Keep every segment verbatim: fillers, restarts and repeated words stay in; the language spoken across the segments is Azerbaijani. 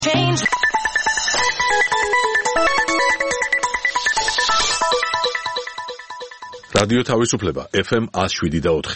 რადიო თავისუფლება ეფ ემ one oh seven და four.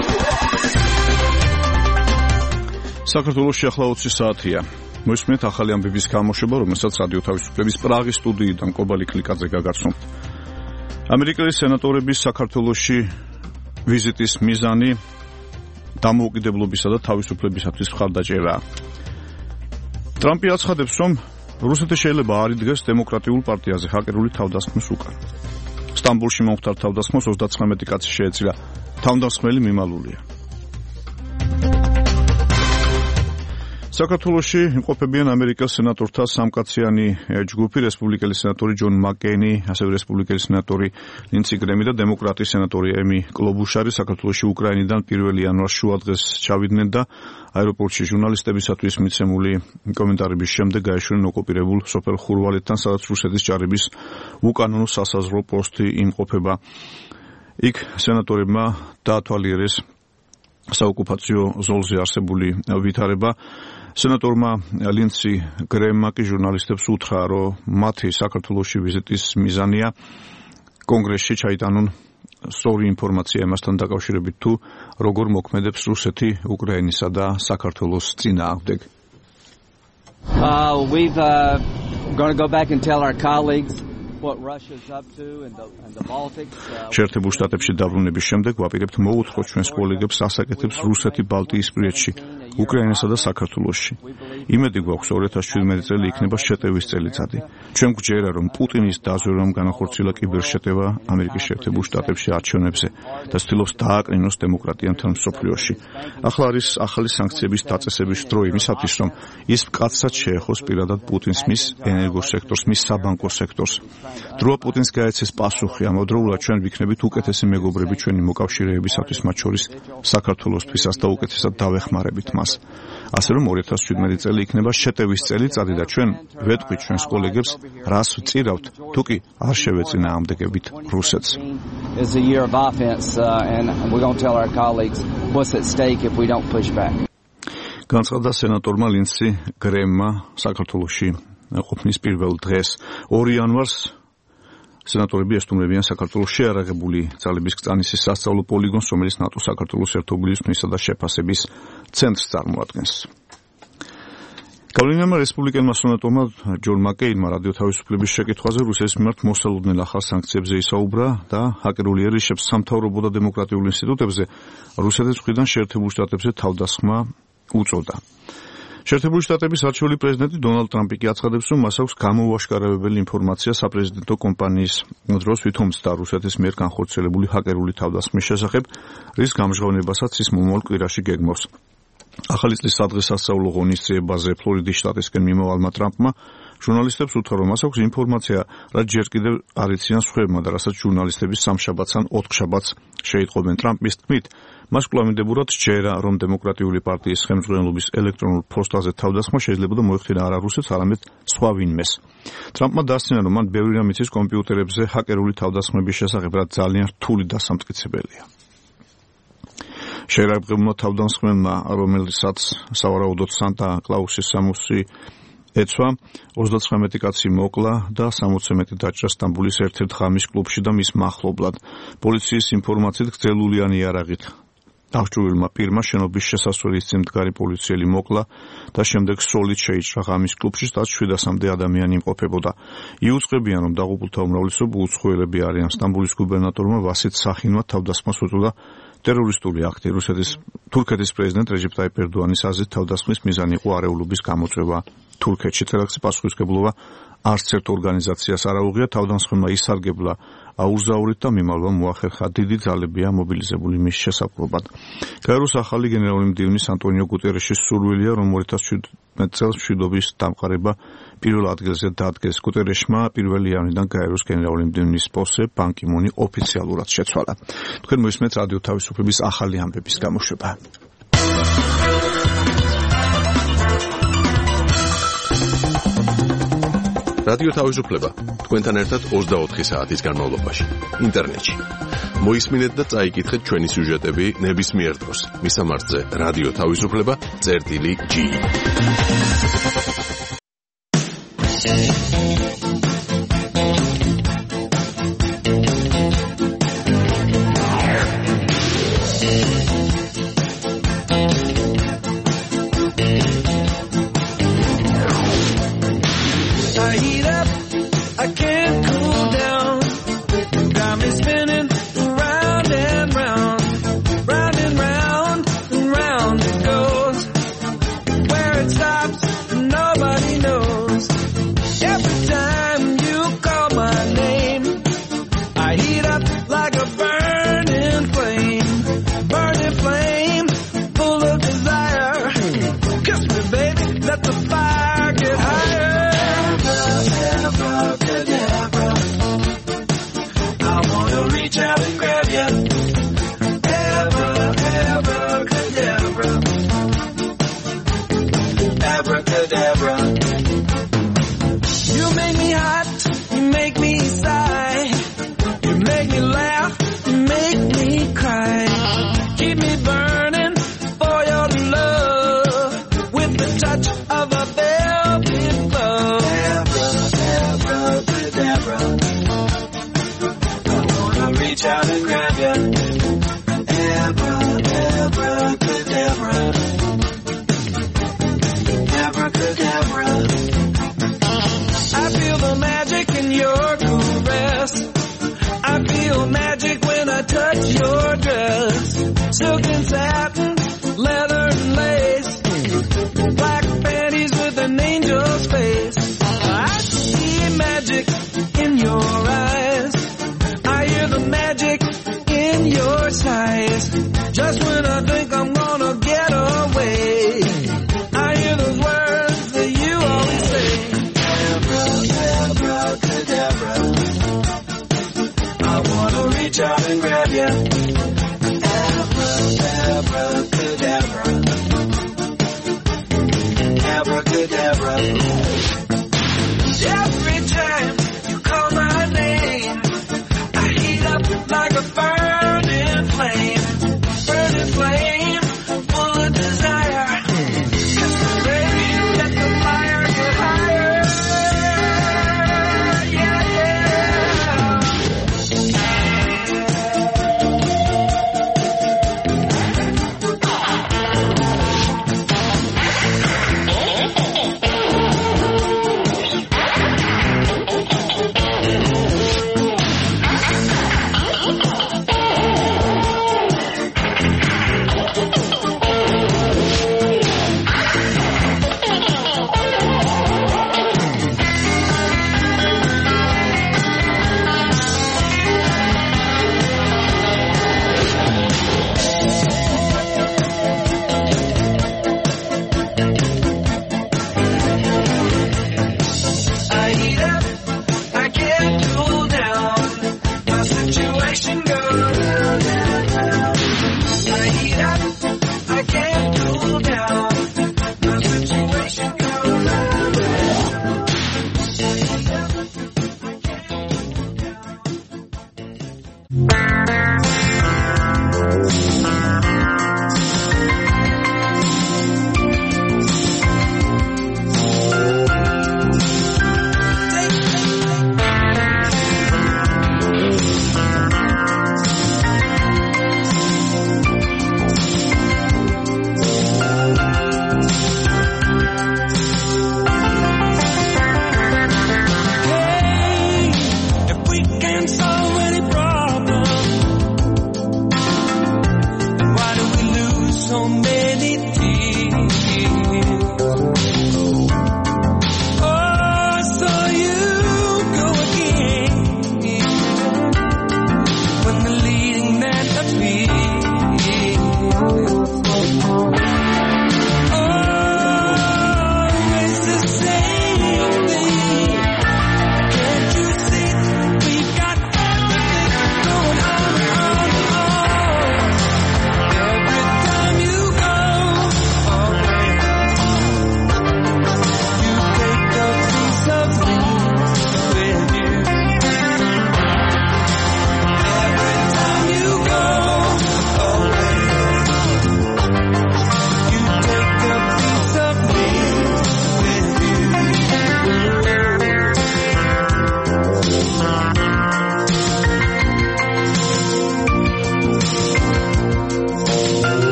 საქართველოში ახლა ოცი საათია. მოისმენთ ახალი ამბების გამოშვება, რომელსაც რადიო თავისუფლების პრაღის სტუდიიდან კობალი კლიკაძე გაგაცნობთ. ამერიკელი სენატორების საქართველოში ვიზიტის მიზანი დამოუკიდებლობისა და თავისუფლებისათვის მხარდაჭერაა. ტრამპი აცხადებს, რომ რუსეთი შეიძლება არ იდგეს დემოკრატიულ პარტიაზე ჰაკერული თავდასხმის უკან. სტამბოლში მომხდარ თავდასხმას ოცდათხმეტი კაცი შეეწირა. თავდასხმელი მიმალულია. საქართველოში იმყოფებიან ამერიკელ სენატორთა სამკაციანი ჯგუფი, რესპუბლიკელი სენატორი ჯონ მაკეინი, ასევე რესპუბლიკელი სენატორი ნინსი გრემი და დემოკრატი სენატორი ემი კლობუშარი საქართველოში უკრაინიდან პირველი იანვარს შუადღეს ჩავიდნენ და აეროპორტში ჟურნალისტებისათვის მიცემული კომენტარების შემდეგ გაეშვნენ ოკუპირებულ სოფელ ხურვალეთთან, სადაც რუსეთის ჯარების უკანონო სასაზღვრო პოსტი იმყოფება. იქ სენატორებმა დაათვალიერეს საოკუპაციო ზოლზე არსებული ვითარება. სენატორმა ლინსი გრემმა კი ჟურნალისტებს უთხრა, რომ მათი საქართველოში ვიზიტის მიზანია კონგრესში ჩაიტანონ სწორი ინფორმაცია იმასთან დაკავშირებით, თუ როგორ მოქმედებს რუსეთი უკრაინისა და საქართველოს წინააღმდეგ. Uh, we've uh, going to go back and tell our colleagues what Russia's up to and the, and the Baltics. შეერთებულ შტატებში დაბრუნების შემდეგ ვაპირებთ მოუთხოთ ჩვენს კოლეგებს ასაკეთებს რუსეთი ბალტიისპირეთში, უკრაინასა და საქართველოში. იმედი გვაქვს ორი ათას შვიდმეტი წელი იქნება შეტევის წელიწადი. ჩვენ გვჯერა, რომ პუტინის დაზვერვამ განახორციელა კიბერშეტევა ამერიკის შეერთებულ შტატებში არჩევნებზე და ცდილობს დააკრინოს დემოკრატია მთელ მსოფლიოში. ახლა არის ახალი სანქციების დაწესების დრო იმისათვის, რომ ის მკაცრად შეეხოს პირადად პუტინს, მის ენერგოსექტორს, მის საბანკო სექტორს. დროა პუტინს გაეცეს პასუხი, ამავდროულად ჩვენ ვიქნებით უკეთესი მეგობრები ჩვენი მოკავშირეებისათვის, მათ შორის საქართველოსთვისაც და უკეთესად დავეხმარებით მას. ასე რომ ორი ათას შვიდმეტი წელი იქნება შეტევის წელიწადი და ჩვენ ვეტყვით ჩვენს კოლეგებს, რას ვწირავთ, თუ კი არ შევეწინააღმდეგებით რუსეთს. განცხადა სენატორმა ლინსი გრემმა საქართველოში ყოფნის პირველ დღეს. ორი იანვარს სენატორები ესტუმრებიან საქართველოს შეარაღებული ძალების კწანისის სასწავლო პოლიგონს, რომელიც ნატოს საქართველოს ერთობლივისმისა და შეფასების ცენტრს წარმოადგენს. გავლენიანმა რესპუბლიკელმა სენატორმა ჯონ მაკეინმა რადიო თავისუფლების შეკითხვაზე რუსეთის მიმართ მოსალოდნელ ახალ სანქციებზე ისაუბრა და ჰაკერული ერიშებს სამთავრობო და დემოკრატიულ ინსტიტუტებზე რუსეთის მხრიდან შეერთებულ შტატებზე თავდასხმა უწოდა. შეერთებული შტატების არჩეული პრეზიდენტი დონალდ ტრამპი კი აცხადებს, რომ მას აქვს გამოუაშკარავებელი ინფორმაცია საპრეზიდენტო კამპანიის დროს ვითომცდა რუსეთის მიერ განხორციელებული ჰაკერული თავდასხმის შესახებ, რის გამჟღავნებასაც ის მომავალ კვირაში გეგმავს. ახალი წლის სადღესასწაულო ღონისძიებაზე ფლორიდის შტატისკენ მიმავალმა ტრამპმა ჟურნალისტებს უთხრა, რომ მას აქვს ინფორმაცია, რაც ჯერ კიდევ არ იციან სხვებმა და რასაც ჟურნალისტები სამშაბათს ან ოთხშაბათს შეიტყობენ. ტრამპის თქმით, მას კვლავინდებურად სჯერა, რომ დემოკრატიული პარტიის ხელმძღვანელობის ელექტრონულ ფოსტაზე თავდასხმა შეიძლება მოეხდინა არა რუსეთს, არამედ სხვა ვინმეს. ტრამპმა დასცინა, რომ მან ბევრი რამ იცის კომპიუტერებზე ჰაკერული თავდასხმების შესახებ, რაც ძალიან რთული დასამტკიცებელია. შეერაგებულმა თავდასხმებმა, რომელსაც სავარაუდოდ სანტა კლაუსის სამოსი ეცვა, ოცდათხმეტი კაცი მოკლა და სამოცზე მეტი დაჭრა სტამბოლის ერთ-ერთ ღამის კლუბში და მის მახლობლად. პოლიციის ინფორმაციით გრძელულიანი იარაღით აღჭურვილმა პირმა შენობის შესასვლელის წინ მდგარი პოლიციელი მოკლა და შემდეგ სოლით შეიჭრა ღამის კლუბში, სადაც შვიდასამდე ადამიანი იმყოფებოდა. იუწყებიან, რომ დაღუპულთა უმრავლესობა უცხოელები არიან. სტამბოლის გუბერნატორმა ვასით სახინმა თავდასხმას უწოდა ტერორისტული აქტი. რუსეთის თურქეთის პრეზიდენტ რეჯეპ ტაიპ ერდოანის აზრით თავდასხმის მიზანი იყო არეულობის გამოწვევა თურქეთში. ტერაქტის პასუხისმგებლობა არც ერთ ორგანიზაციას არ აუღია. თავდასხმებმა ისარგებლა აურზაურით და მიმალვა მოახერხა. დიდი ძალებია მობილიზებული მის შესაყრობად. გაეროს ახალი გენერალური მდივნის ანტონიო გუტერეშის სურვილია, რომ ორი ათას შვიდმეტი წელს მშვიდობის დამყარება პირველ ადგილზე დაადგეს. გუტერეშმა პირველი იანვრიდან გაეროს გენერალური მდივნის პოსტზე ბან კი მუნი ოფიციალურად შეცვალა. თქვენ მოისმენთ რადიო თავისუფლების ახალი ამბების გამოშვება. რადიო თავისუფლება თქვენთან ერთად ოცდაოთხი საათის განმავლობაში ინტერნეტში. მოისმინეთ და წაიკითხეთ ჩვენი სიუჟეტები ნებისმიერ დროს. მისამართზე რადიო თავისუფლება წერტილი ჯი.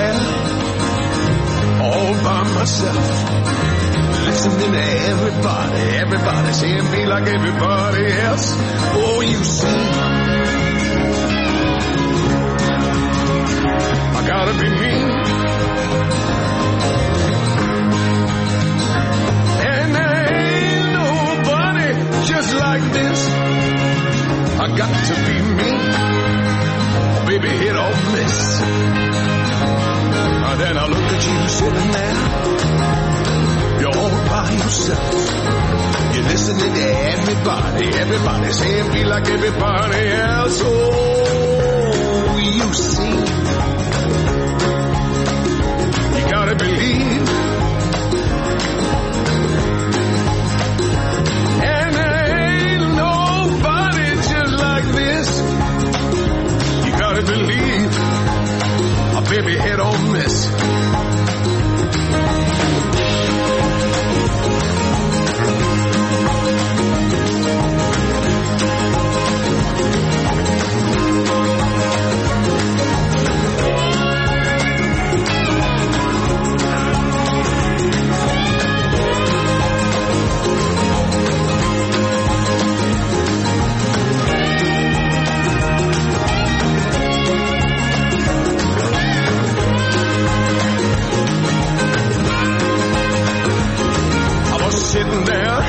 there, all by myself, listening to everybody, everybody saying be like everybody else. Oh, you see, I gotta be me. And there ain't nobody just like this. I got to be me. Oh, baby, hit or miss. And then I look at you sitting there. You're all by yourself. You're listening to everybody, everybody saying be like everybody else. Oh, you see, you gotta believe. And there ain't nobody just like this. You gotta believe. A baby hit or miss. Sitting there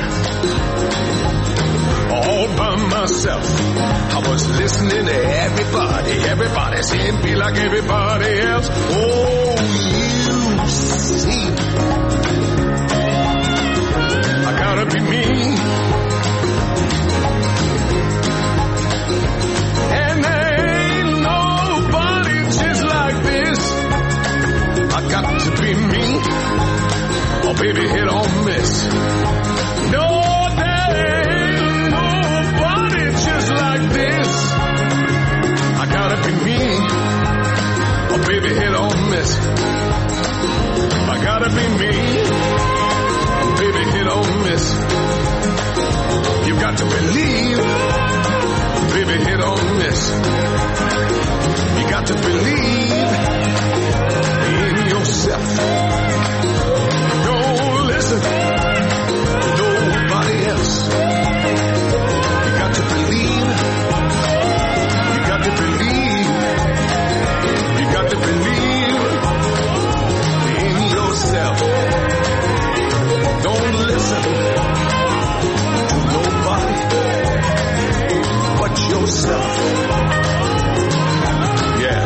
all by myself. I was listening to everybody, everybody saying be like everybody else. Oh, you see, I gotta be me. And there ain't nobody just like this. I got to be me. Oh, baby, hit or miss. No, there ain't nobody just like this. I gotta be me. Oh, baby, hit or miss. I gotta be me. Oh, baby, hit or miss. You got to believe. Baby, hit or miss. You got to believe in yourself. Listen to nobody else. You got to believe. You got to believe. You got to believe in yourself. Don't listen to nobody but yourself. Yeah.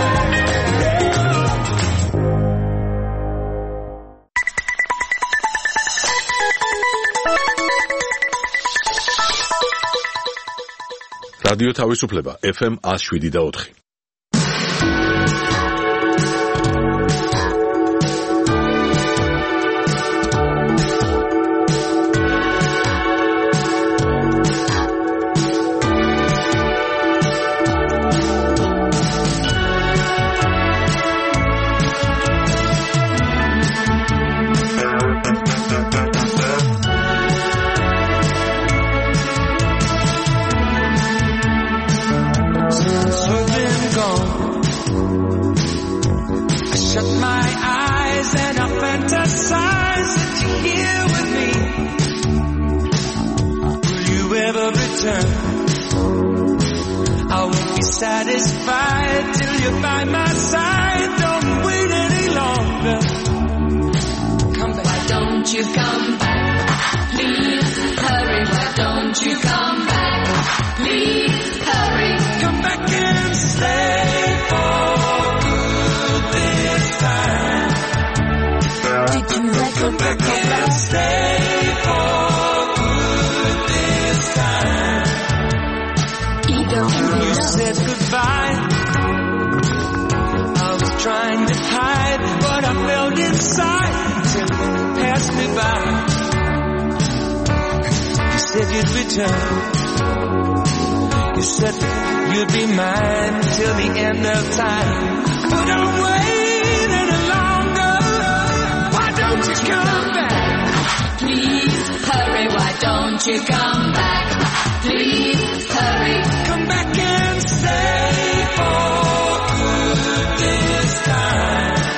რადიო თავისუფლება ეფ ემ one oh seven და four. Satisfied till you're by my side. Don't wait any longer. Come back. Why don't you come back? Please hurry. Why don't you come back? Please hurry. Come back and stay for good this time. Did you like come back and stay for good this time? You said goodbye. I was trying to hide what I felt inside till you passed me by. You said you'd return. You said you'd be mine till the end of time. But don't wait any longer. Why don't you come back? Please hurry. Why don't you come back? Please hurry. Come back and stay for good this time.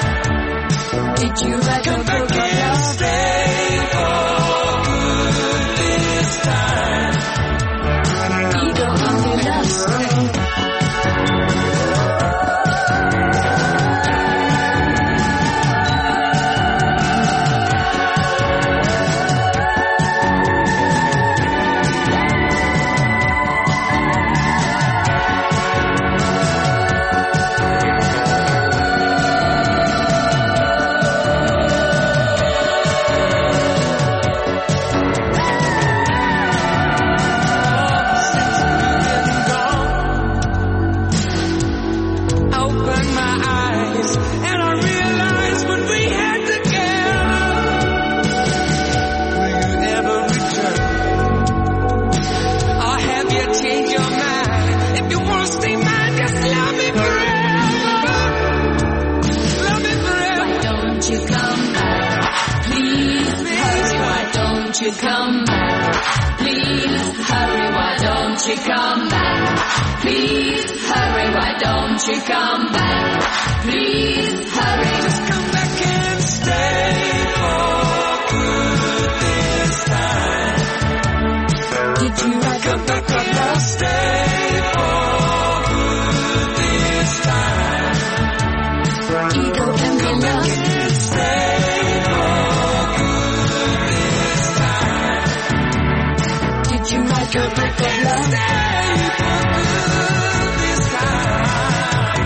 you come back? Please hurry, why don't you come back? Please hurry, why don't you come back? Please hurry, why don't you come back? Please hurry. Just come back and stay for good this time. Did you write Come back and stay for good this time. ego can be Come back lost? and stay for good this time. Did you write Come back and stay for good this time.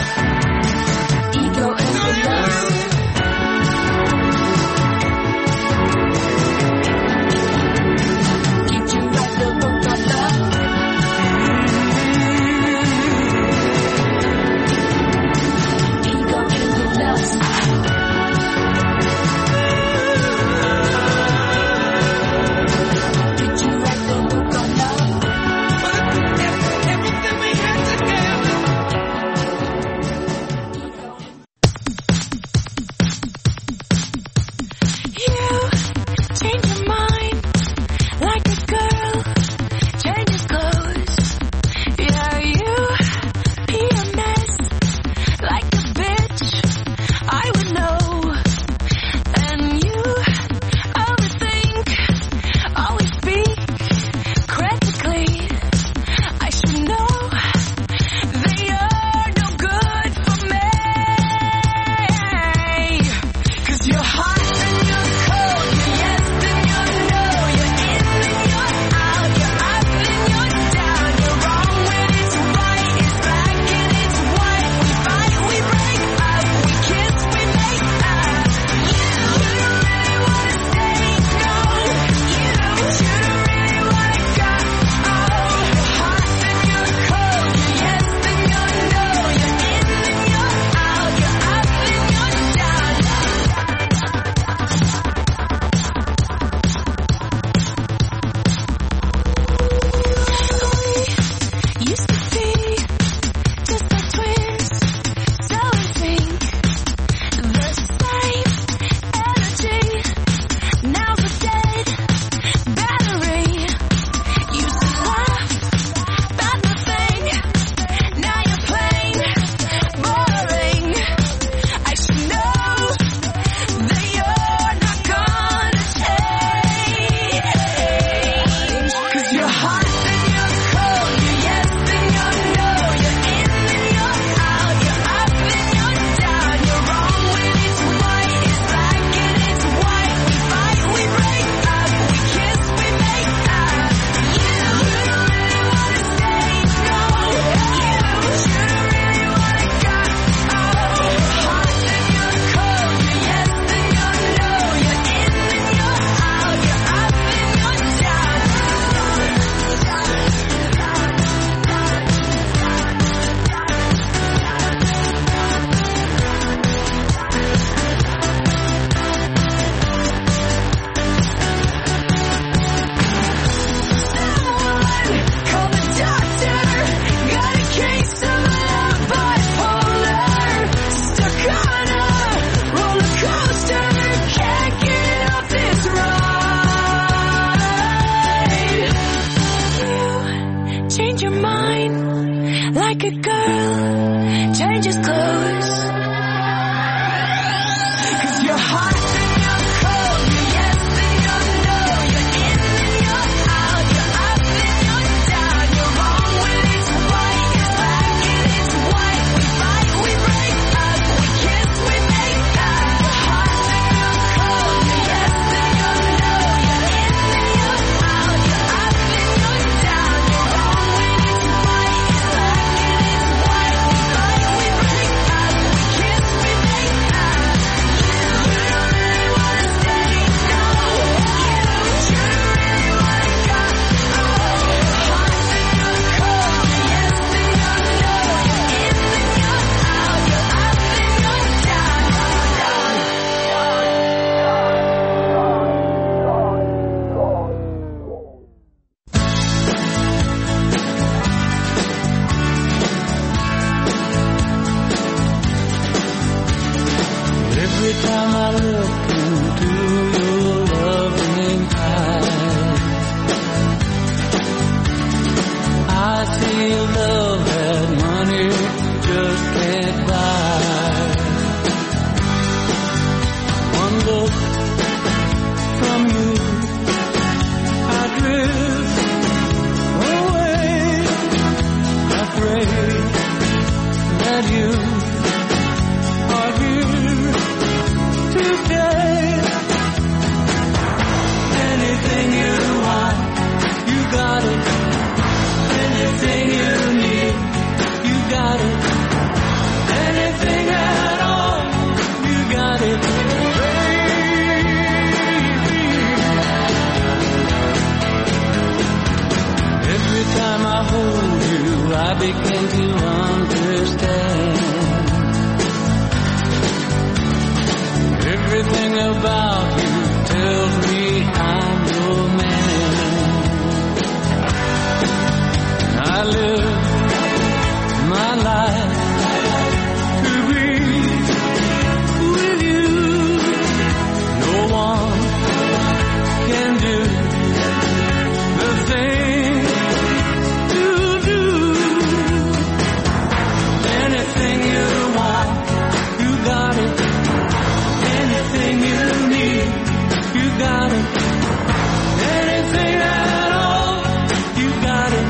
ego and be lost? Did you write the book of love? Ego and be lost. Did you write the book of love? Every time I look into your loving eyes, I see a love that money just can't buy. One look from you, I drift away. I pray that you are here to stay. Anything you want, you got it. Anything you need, you got it. Anything at all, you got it, baby. Every time I hold you, I begin to understand. Everything about you tells me I'm your man. I live my life to be with you. No one can do the thing you do. Anything you want, you got it. Anything you need, you got it. Anything at all, you got it.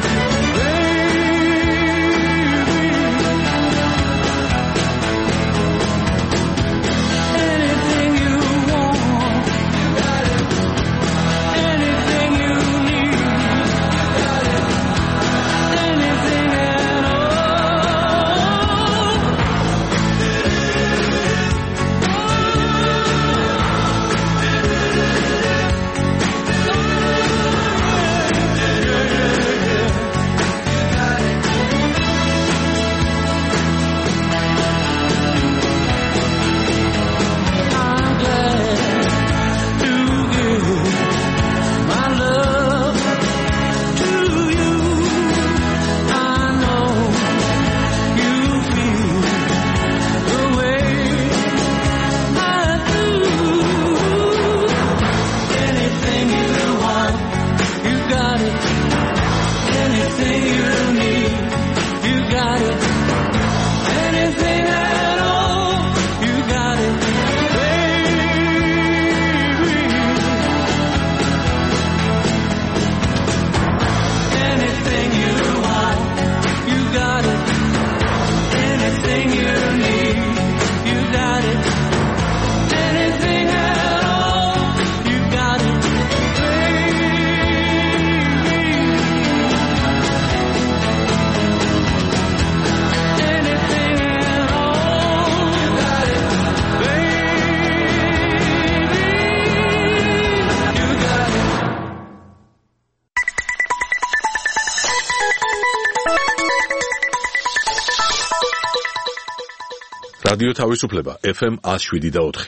რადიო თავისუფლება ეფ ემ one oh seven და four.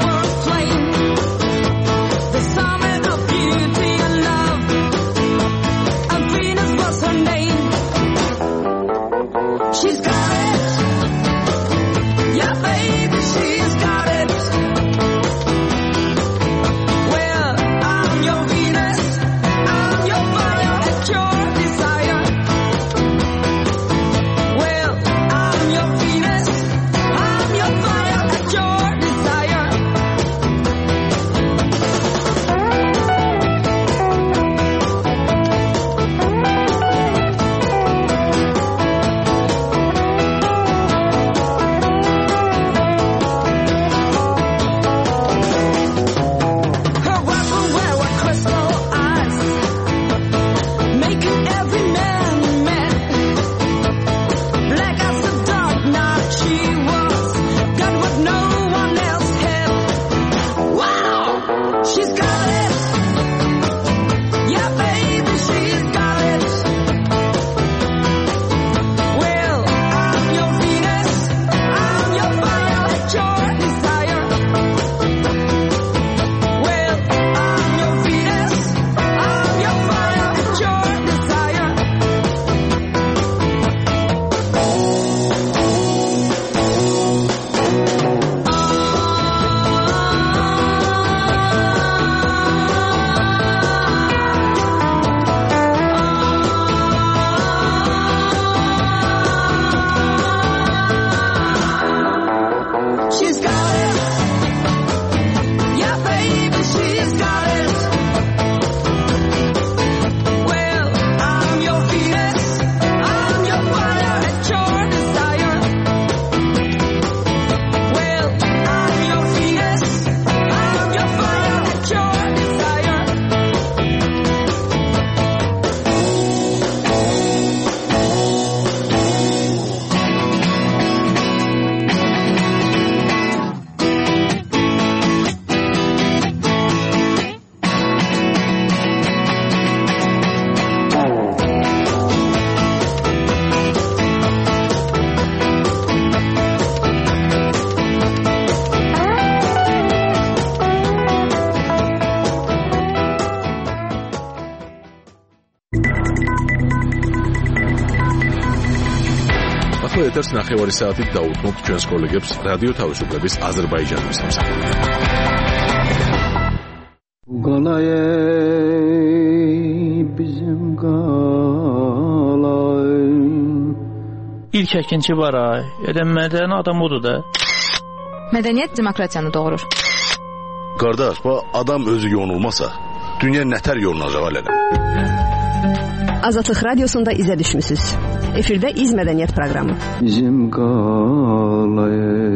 Beauty and love ახლა ეთერს ნახევარი საათით დაუთმობთ ჩვენს კოლეგებს რადიო თავისუფლების აზერბაიჯანის მსახურში. Qalay bizim qalay. İlk əkinci var ay. Elə mədəni adam odur da. Mədəniyyət demokratiyanı doğurur. Qardaş, bu adam özü yonulmasa, dünya nətər yolunacaq alələ? Azadlıq Radiosunda izə düşmüsüz. Efirdə İz Mədəniyyət proqramı. Bizim qalay.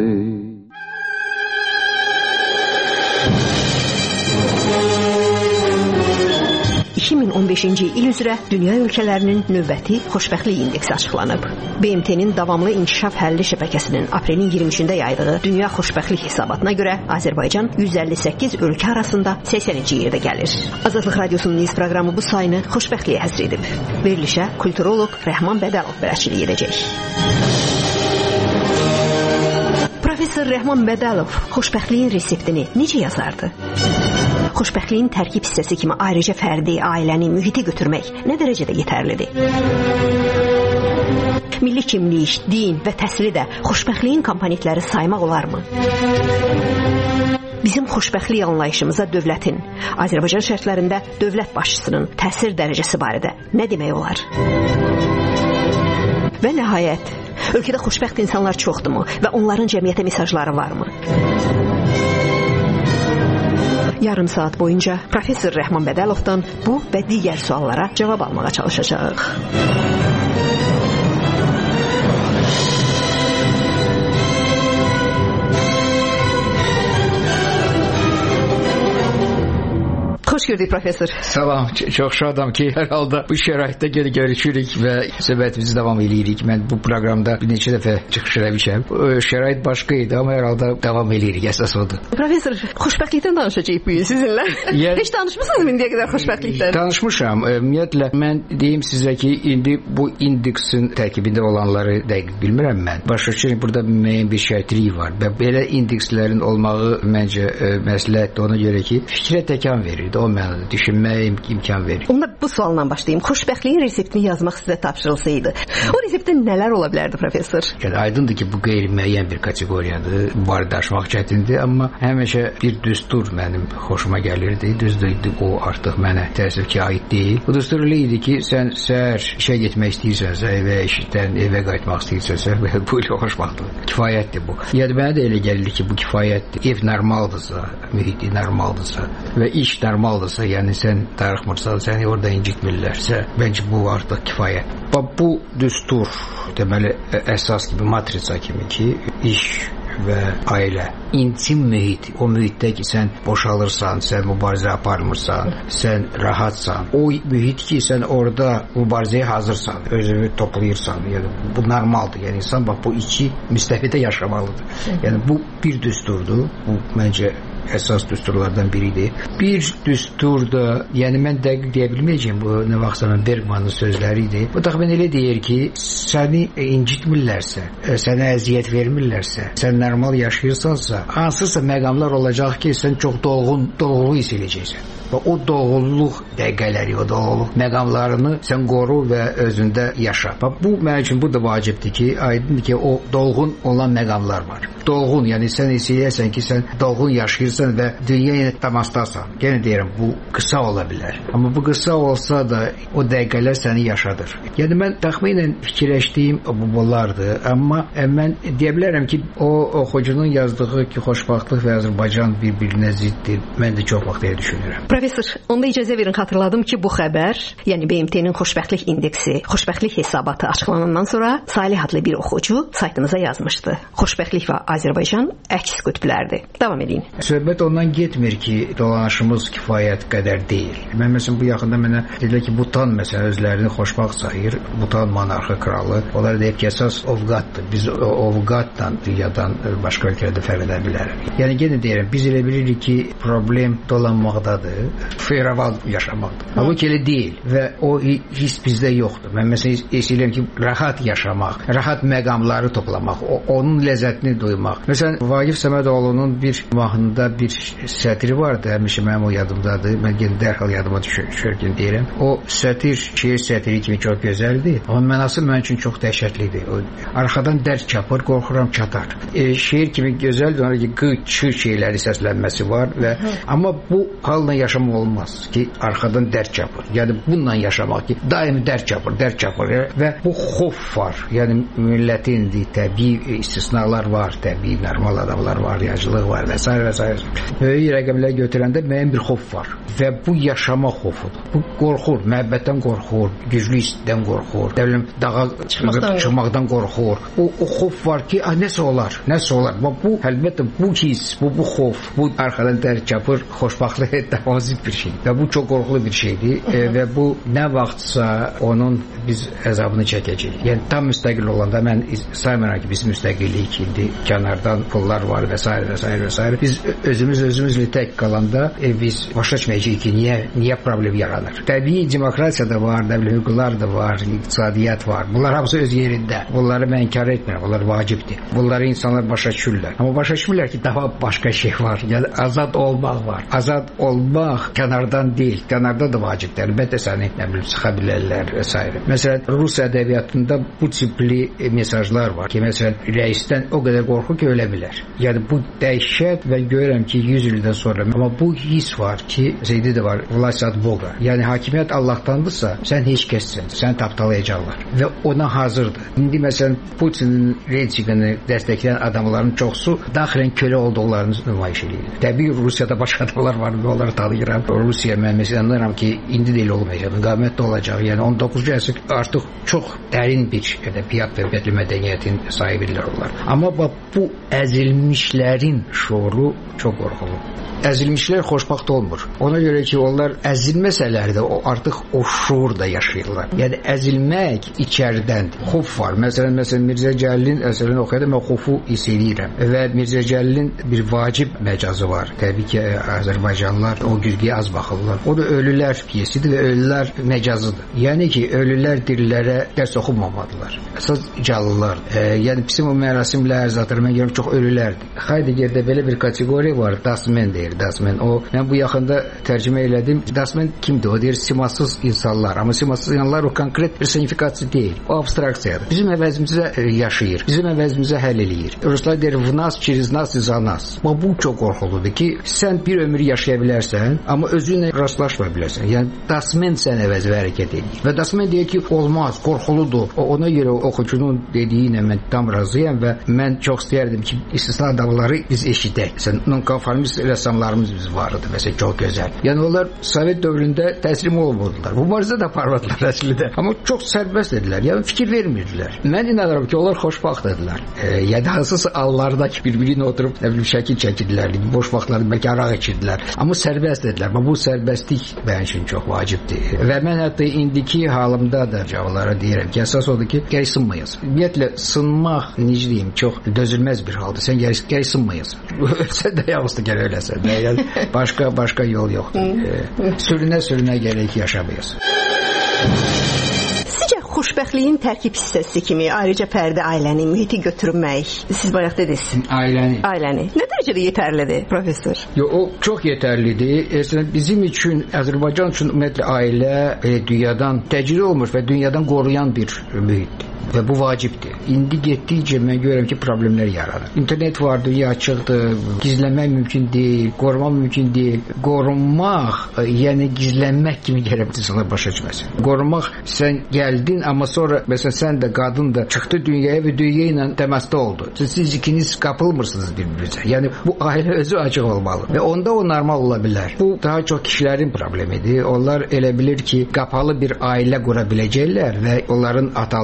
iki min on beşinci il üzrə dünya ölkələrinin növbəti xoşbəxtlik indeksi açıqlanıb. B M T-nin davamlı inkişaf həlli şəbəkəsinin aprelin iyirmi üçündə yaydığı dünya xoşbəxtlik hesabatına görə Azərbaycan yüz əlli səkkiz ölkə arasında səksəninci yerdə gəlir. Azadlıq Radiosunun iz proqramı bu sayını xoşbəxtliyə həsr edib. Verilişə kulturoloq Rəhman Bədəlov bələdçilik edəcək. Professor Rəhman Bədəlov xoşbəxtliyin reseptini necə yazardı? Xoşbəxtliyin tərkib hissəsi kimi ayrıca fərdi, ailəni, mühiti götürmək nə dərəcədə yetərlidir? Milli kimlik, din və təhsili də xoşbəxtliyin komponentləri saymaq olarmı? Bizim xoşbəxtlik anlayışımıza dövlətin, Azərbaycan şərtlərində dövlət başçısının təsir dərəcəsi barədə nə demək olar? Və nəhayət, ölkədə xoşbəxt insanlar çoxdurmu və onların cəmiyyətə mesajları varmı? Yarım saat boyunca Professor Rəhman Bədəlovdan bu və digər suallara cavab almağa çalışacağıq. Xoş gördük professor. Salam, çox şadam ki, hər halda bu şəraitdə geri görüşürük və söhbətimizi davam edirik. Mən bu proqramda bir neçə dəfə çıxış eləmişəm. Şərait başqa idi, amma hər halda davam edirik, əsas odur. Professor, xoşbəxtlikdən danışacağıq bu gün sizinlə. Yəni, heç danışmısınız indiyə qədər xoşbəxtlikdən? Danışmışam. Ümumiyyətlə, mən deyim sizə ki, indi bu indeksin tərkibində olanları dəqiq bilmirəm mən. Başa düşürəm, burada müəyyən bir şərtlik var və belə indekslərin olmağı məncə məsləhətdir ona görə ki, fikrə təkan verir. O mənada düşünməyə imkan verir. Onda bu sualla başlayayım. Xoşbəxtliyin reseptini yazmaq sizə tapşırılsaydı, o reseptdə nələr ola bilərdi professor? Yəni aydındır ki, bu qeyri-müəyyən bir kateqoriyadır. Barədə aşmaq çətindir, amma həmişə bir düstur mənim xoşuma gəlirdi. Düzdür, o artıq mənə təəssüf ki, aid deyil. Bu düstur elə idi ki, sən səhər işə getmək istəyirsənsə, evə işdən evə qayıtmaq istəyirsənsə, bu ilə xoşbəxtdir. Kifayətdir bu. Yəni mənə də elə gəlir ki, bu kifayətdir. Ev normaldırsa, mühiti normaldırsa və iş normaldırsa, yəni sən darıxmırsan, səni orada incitmirlərsə, bəncə bu artıq kifayət. Bu düstur, deməli, əsas kimi, matrisa kimi ki, iş və ailə, intim mühit, o mühitdə ki, sən boşalırsan, sən mübarizə aparmırsan, sən rahatsan, o mühit ki, sən orada mübarizəyə hazırsan, özünü toplayırsan, yəni bu normaldır, yəni insan bax, bu iki müstəfidə yaşamalıdır. Yəni bu bir düsturdur, bu məncə əsas düsturlardan biridir. Bir düstur da, yəni mən dəqiq deyə bilməyəcəyim, bu nə vaxtsa Bergmanın sözləri idi. Bu təxmin elə deyir ki, səni incitmirlərsə, sənə əziyyət vermirlərsə, sən normal yaşayırsansa, hansısa məqamlar olacaq ki, sən çox dolğun, dolğunluq hiss edəcəksən. Və o dolğunluq dəqiqələri, o dolğunluq məqamlarını sən qoru və özündə yaşa. Və bu mənim üçün bu da vacibdir ki, aydındır ki, o dolğun olan məqamlar var. Dolğun, yəni sən hiss edirsən ki, sən dolğun yaşayırsan və dünya ilə təmasdasan. Yenə deyirəm, bu qısa ola bilər. Amma bu qısa olsa da o dəqiqələr səni yaşadır. Yəni mən təxminən fikirləşdiyim bu bunlardır. Amma mən deyə bilərəm ki, o oxucunun yazdığı ki, xoşbəxtlik və Azərbaycan bir-birinə ziddir. Mən də çox vaxt elə düşünürəm. Professor, onda icazə verin xatırladım ki, bu xəbər, yəni B M T-nin xoşbəxtlik indeksi, xoşbəxtlik hesabatı açıqlanandan sonra Salih adlı bir oxucu saytınıza yazmışdı. Xoşbəxtlik və Azərbaycan əks qütblərdir. Davam edin. Söhbət ondan getmir ki, dolanışımız kifayət qədər deyil. Mən məsələn bu yaxında mənə dedilər ki, Butan məsələn özlərini xoşbəxt sayır. Butan monarxı kralı. Onlar deyir ki, əsas ovqatdır. Biz ovqatla dünyadan başqa ölkələrdə fərq edə bilərik. Yəni yenə deyirəm, biz elə bilirik ki, problem dolanmaqdadır. feyravan yaşamaqdır. Amma ki elə deyil və o his bizdə yoxdur. Mən məsələn istəyirəm ki, rahat yaşamaq, rahat məqamları toplamaq, o, onun ləzzətini duymaq. Məsələn, Vaqif Səmədoğlu'nun bir mahnında bir sətiri vardı, həmişə mənim o yadımdadır. Mən yenə dərhal yadıma düşərkən deyirəm. O sətir, şeir sətiri kimi çox gözəldir. Amma mənası mənim üçün çox dəhşətlidir. O, arxadan dərd çapır, qorxuram çatar. E, şeir kimi gözəldir, ona ki, qı, çır şeyləri səslənməsi var və Hı. amma bu halla yaşamaq olmaz ki, arxadan dərd çapır. Yəni bununla yaşamaq ki, daimi dərd çapır, dərd çapır və bu xof var. Yəni millətin təbii istisnalar var, təbii normal adamlar var, yacılıq var və s. və s. Böyük rəqəmlər götürəndə müəyyən bir xof var və bu yaşama xofudur. Bu qorxur, məhəbbətdən qorxur, güclü istdən qorxur, dəvləm dağa çıxmaqdan, çıxmaqdan qorxur. O, o xof var ki, nəsə olar, nəsə olar. Bu, əlbəttə, bu his, bu, bu xof, bu arxadan dərd çapır, xoşbaxtlıq davazib bir şey və bu çox qorxulu bir şeydir e, və bu nə vaxtsa onun biz əzabını çəkəcəyik. Yəni tam müstəqil olanda mən saymıram ki, biz müstəqillik indi kənardan pullar var və s. və s. və s. Biz özümüz özümüzlə tək qalanda e, biz başa düşməyəcəyik ki, niyə, niyə problem yaranır. Təbii demokrasiya da var, dəvli hüquqlar da var, iqtisadiyyat var. Bunlar hamısı öz yerində. Bunları mən inkar etmirəm, bunlar vacibdir. Bunları insanlar başa düşürlər. Amma başa düşmürlər ki, daha başqa şey var. Yəni azad olmaq var. Azad olmaq kənardan deyil, kənarda da vacibdir. Əlbəttə səni, nə bilim, sıxa bilərlər və s. Məsələn, Rus ədəbiyyatında bu tipli e, mesajlar var ki, məsələn, rəisdən o qədər qorxu ki, ölə bilər. Yəni bu dəhşət və görürəm ki, yüz ildən sonra, amma bu his var ki, Zeydi də var, vlast od Boga. Yəni hakimiyyət Allah'tandırsa, sən heç kəssən, sən tapdalayacaqlar və ona hazırdır. İndi məsələn, Putinin rejimini dəstəkləyən adamların çoxsu daxilən kölə olduqlarını nümayiş edir. Təbii Rusiyada başqa adamlar var və onları tanıyıram. Rusiya mən məsələn anlarım ki, indi də elə olmayacaq, müqavimət də olacaq. Yəni on doqquzuncu əsr artıq çox dərin bir ədəbiyyat və ədəbi mədəniyyətin sahibidirlər onlar. Amma bu əzilmişlərin şuuru çox qorxulu. Əzilmişlər xoşbaxt olmur. Ona görə ki, onlar əzilməsələr də o artıq o şuurda yaşayırlar. Yəni əzilmək içəridəndir. Xof var. Məsələn, məsələn Mirzə Cəlilin əsərini oxuyanda mən xofu hiss edirəm. Və Mirzə Cəlilin bir vacib məcazı var. Təbii ki, Azərbaycanlılar o güzgiyə az baxırlar. O da ölülər piyesidir və ölülər məcazıdır. Yəni ki, ölülər dirilərə dərs oxunmamalıdırlar. Əsas canlılar. E, yəni bizim o mərasimlər, zatlar mən görürəm çox ölülərdir. Heideggerdə belə bir kateqoriya var, Dasmen deyir. Dasmen. O, mən bu yaxında tərcümə elədim. Dasmen kimdir? O deyir simasız insanlar. Amma simasız insanlar o konkret personifikasiya deyil. O abstraksiyadır. Bizim əvəzimizə e, yaşayır. Bizim əvəzimizə həll eləyir. Ruslar deyir vnas, через нас и за нас. Amma bu çox qorxuludur ki, sən bir ömür yaşaya bilərsən, amma özünlə rastlaşma bilərsən. Yəni Dasmen sən əvəz və hərəkət edir. Və Dasmen deyir ki, olmaz, qorxuludur. O, ona görə oxucunun dediyinə mən tam razıyam və mən çox istəyərdim ki, istisna adamları biz eşidək. Sən nonkonformist rəssamlarımız biz vardı. Məsələn, çox gözəl. Yəni onlar Sovet dövründə təslim olmadılar. Mübarizə də aparmadılar əslində. Amma çox sərbəst dedilər. Yəni fikir vermirdilər. Mən inanıram ki, onlar xoşbaxt idilər. E, yəni hansısa allardakı bir-birinə oturub nə bilim şəkil çəkidilər, boş vaxtlarında bəlkə araq içirdilər. Amma sərbəst dedilər. Amma bu sərbəstlik mənim üçün çox vacibdir. Və mən hətta indiki halımda da cavablara deyirəm ki, əsas odur ki, gərək sınmayasın. Ümumiyyətlə sınmaq, necə deyim, çox dözülməz bir haldır. Sən gərək, gərək sınmayasın. Sən də yalnız gərək öləsən. Yəni başqa başqa yol yoxdur. E, sürünə-sürünə gərək yaşamayasın. Sizcə xoşbəxtliyin tərkib hissəsi kimi ayrıca fərdi ailəni, mühiti götürmək, siz bayaq dediniz. Ailəni. Ailəni. Nə dərəcədə yetərlidir, professor? Yo, o çox yetərlidir. Əslində bizim üçün, Azərbaycan üçün ümumiyyətlə ailə e, dünyadan təcrid olmuş və dünyadan qoruyan bir mühitdir. Və bu vacibdir. İndi getdikcə mən görürəm ki, problemlər yaranır. İnternet var, dünya açıqdır, gizlənmək mümkün deyil, qorumaq mümkün deyil. Qorunmaq, yəni gizlənmək kimi gərək insanlar başa düşməsin. Qorunmaq, sən gəldin, amma sonra məsələn sən də qadın da çıxdı dünyaya və dünya ilə təmasda oldu. Siz ikiniz qapılmırsınız bir-birinizə. Yəni bu ailə özü açıq olmalı və onda o normal ola bilər. Bu daha çox kişilərin problemidir. Onlar elə bilir ki, qapalı bir ailə qura biləcəklər və onların ataları, babaları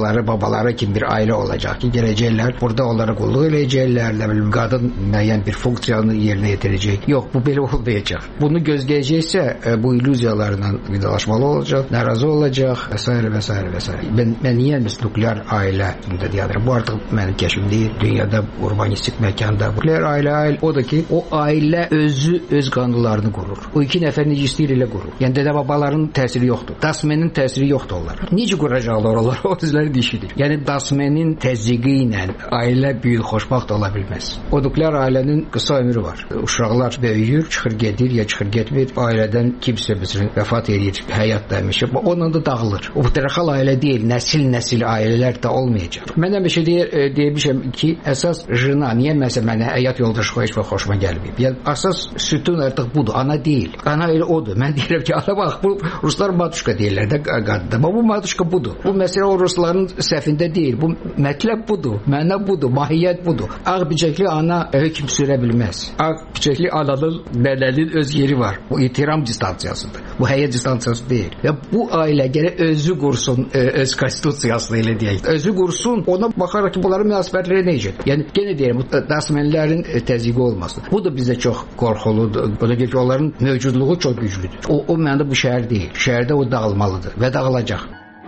babaları kimi bir ailə olacaq ki, gələcəklər, burada onlara qulluq eləyəcəklər, nə bilim, qadın müəyyən bir funksiyanı yerinə yetirəcək. Yox, bu belə olmayacaq. Bunu gözləyəcəksə, bu illüziyalarla vidalaşmalı olacaq, narazı olacaq və s. və s. və s. Ben, mən niyə nuklear ailə deyirəm? Bu artıq mənim kəşfim deyil. Dünyada urbanistik məkanda nuklear ailə, ailə odur ki, o ailə özü öz qanunlarını qurur. O iki nəfər necə istəyir elə qurur. Yəni dədə babaların təsiri yoxdur. Dasmenin təsiri yoxdur onlara. Necə quracaqlar onlar? O özləri dişidir. Yəni Dasmenin təzyiqi ilə ailə böyük xoşbaxt ola bilməz. O nuklear ailənin qısa ömrü var. Uşaqlar böyüyür, çıxır gedir, ya çıxır getmir. Ailədən kimsə məsələn vəfat edir, həyat dəyişir. Onunla da dağılır. O patriarxal ailə deyil, nəsil-nəsil ailələr də olmayacaq. Mən həmişə deyir, e, deymişəm ki, əsas jena, niyə məsələn mənə həyat yoldaşı heç vaxt xoşuma gəlməyib. Yəni əsas sütun artıq budur, ana deyil. Ana elə odur. Mən deyirəm ki, ana bax, bu ruslar matuşka deyirlər də qadında. Amma bu matuşka budur. Bu məsələ o rusların səhvində deyil. Bu mətləb budur, məna budur, mahiyyət budur. Ağ bicəkli ana hökm sürə bilməz. Ağ bicəkli ananın, nənənin öz yeri var. Bu itiram distansiyasıdır. Bu həyat distansiyası deyil. Və bu ailə gərək özü qursun, öz konstitusiyasını elə deyək. Özü qursun, ona baxaraq ki, bunların münasibətləri necədir? Yəni yenə deyirəm, bu dasmenlərin təzyiqi olmasın. Bu da bizdə çox qorxuludur. O da ki, onların mövcudluğu çox güclüdür. O, o mənada bu şəhər deyil. Şəhərdə o dağılmalıdır və dağılacaq.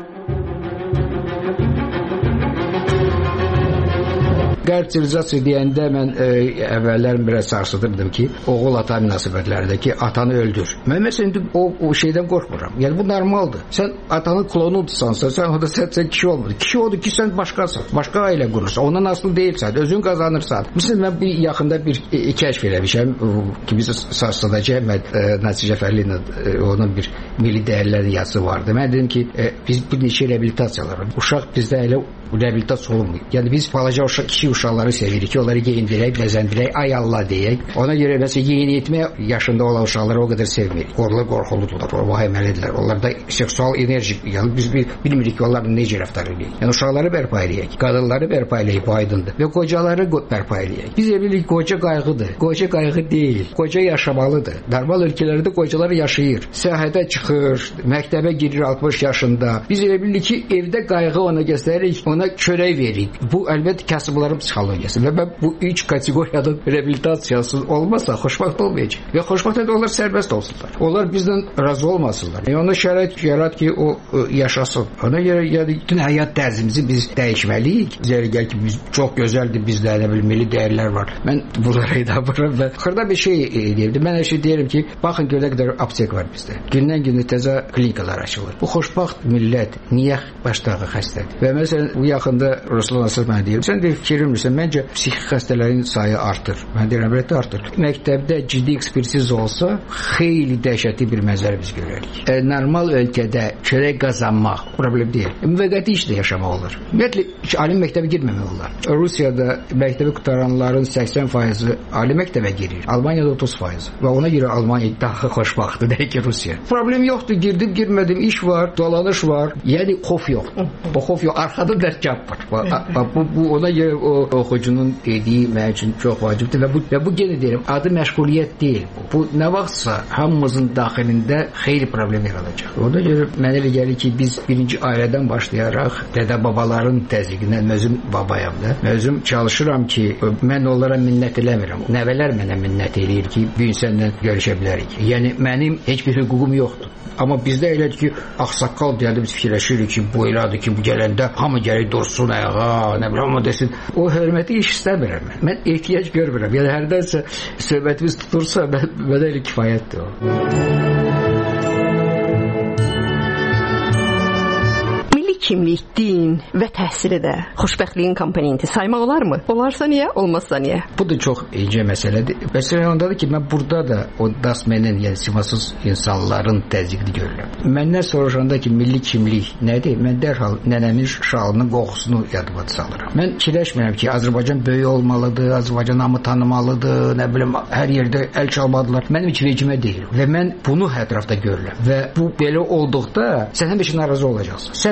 Qərb sivilizasiya deyəndə mən e, əvvəllər biraz sarsıdırdım ki, oğul-ata münasibətlərindəki atanı öldür. Mən məsələn o, o şeydən qorxmuram. Yəni bu normaldır. Sən atanın klonudursansa, sən o da sən, sən kişi olmur. Kişi odur ki, sən başqasan. Başqa ailə qurursan. Ondan asılı deyilsən. Özün qazanırsan. Məsələn, mən bir yaxında bir e, kəşf eləmişəm ki, biz Sarsıdacı Əhməd e, Nəsir Cəfərli ilə e, onun bir milli dəyərlərin yazısı vardı. Mən dedim ki, e, biz bir neçə reabilitasiyalar var. Uşaq bizdə elə reabilitasiya olunmuyor. Yəni biz balaca uşaq, kişi uşaqları sevirik ki, onları geyindirək, bəzəndirək, ay Allah deyək. Ona görə məsələn yeniyetmə yaşında olan uşaqları o qədər sevmirik. Onlar qorxuludular, onlar vahimelidirlər. Onlarda seksual enerji, yəni biz bilmirik ki, onlar necə rəftar edirik. Yəni uşaqları bərpa edək, qadınları bərpa edək, bu aydındır. Və qocaları bərpa edək. Biz bilirik qoca qayğıdır. Qoca qayğı deyil. Qoca yaşamalıdır. Normal ölkələrdə qocalar yaşayır. Səyahətə çıxır, məktəbə girir altmış yaşında. Biz elə bilirik ki, evdə qayğı ona göstəririk, ona çörək veririk. Bu əlbəttə kasıbların psixologiyası. Və mən bu üç kateqoriyanın reabilitasiyası olmasa xoşbəxt olmayacaq. Və xoşbəxt edək, onlar sərbəst olsunlar. Onlar bizdən razı olmasınlar. Yəni ona şərait yarat ki, o, o yaşasın. Ona görə yəni bütün həyat tərzimizi biz dəyişməliyik. Bizə gəl ki, biz çox gözəldir, bizdə nə bilim milli dəyərlər var. Mən bunlara inanmıram və xırda bir şey deyirdim. Mən hər şey deyirəm ki, baxın görə qədər aptek var bizdə. Gündən-günə təzə klinikalar açılır. Bu xoşbəxt millət niyə başdağı xəstədir? Və məsələn bu yaxında Ruslan Asad mənə deyir, sən bir fikirmirsən, məncə psixik xəstələrin sayı artır. Mən deyirəm, əlbəttə artır. Məktəbdə ciddi ekspertiz olsa, xeyli dəhşətli bir mənzərə biz görərik. E, normal ölkədə çörək qazanmaq problem deyil. Müvəqqəti işdə yaşamaq olur. Ümumiyyətlə, ali məktəbə girməmək olar. Rusiyada məktəbi qutaranların səksən faizi ali məktəbə girir. Almaniyada otuz faiz. Və ona görə Almaniya daha xoşbaxtdır deyək ki, Rusiya. Problem yoxdur, girdim, girmədim, iş var, dolanış var. Yəni xof yoxdur. O xof yox, arxada dərkab var. Bu, bu ona görə o oxucunun dediyi mənim üçün çox vacibdir və bu, və bu yenə deyirəm, adı məşğuliyyət deyil. Bu, bu nə vaxtsa hamımızın daxilində xeyli problem yaradacaq. Ona görə mənə elə gəlir ki, biz birinci ailədən başlayaraq dədə-babaların təzyiqindən özüm babayam da. Özüm çalışıram ki, mən onlara minnət eləmirəm. Nəvələr mənə minnət eləyir ki, bu insanla görüşə bilərik. Yəni mənim heç bir hüququm yoxdur. Amma bizdə elədir ki, ağsaqqal deyəndə biz fikirləşirik ki, bu elədir ki, bu gələndə hamı gəlir dursun ayağa, nə biləm, amma desin. O hörməti iş istəmirəm mən. Mən ehtiyac görmürəm. Yəni hərdənsə söhbətimiz tutursa, mənə elə kifayətdir o. Kimlik, din və təhsili də xoşbəxtliyin komponenti saymaq olarmı? Olarsa niyə, olmazsa niyə? Bu da çox incə məsələdir. Məsələn ondadır ki, mən burada da o dasmenin, yəni simasız insanların təzyiqini görürəm. Məndən soruşanda ki, milli kimlik nədir? Mən dərhal nənəmin şalının qoxusunu yadıma salıram. Mən fikirləşmirəm ki, Azərbaycan böyük olmalıdır, Azərbaycan hamı tanımalıdır, nə bilim, hər yerdə əl çalmadılar. Mənim heç vecimə deyil. Və mən bunu ətrafda görürəm. Və bu belə olduqda sən həmişə narazı olacaqsın. Sən başqa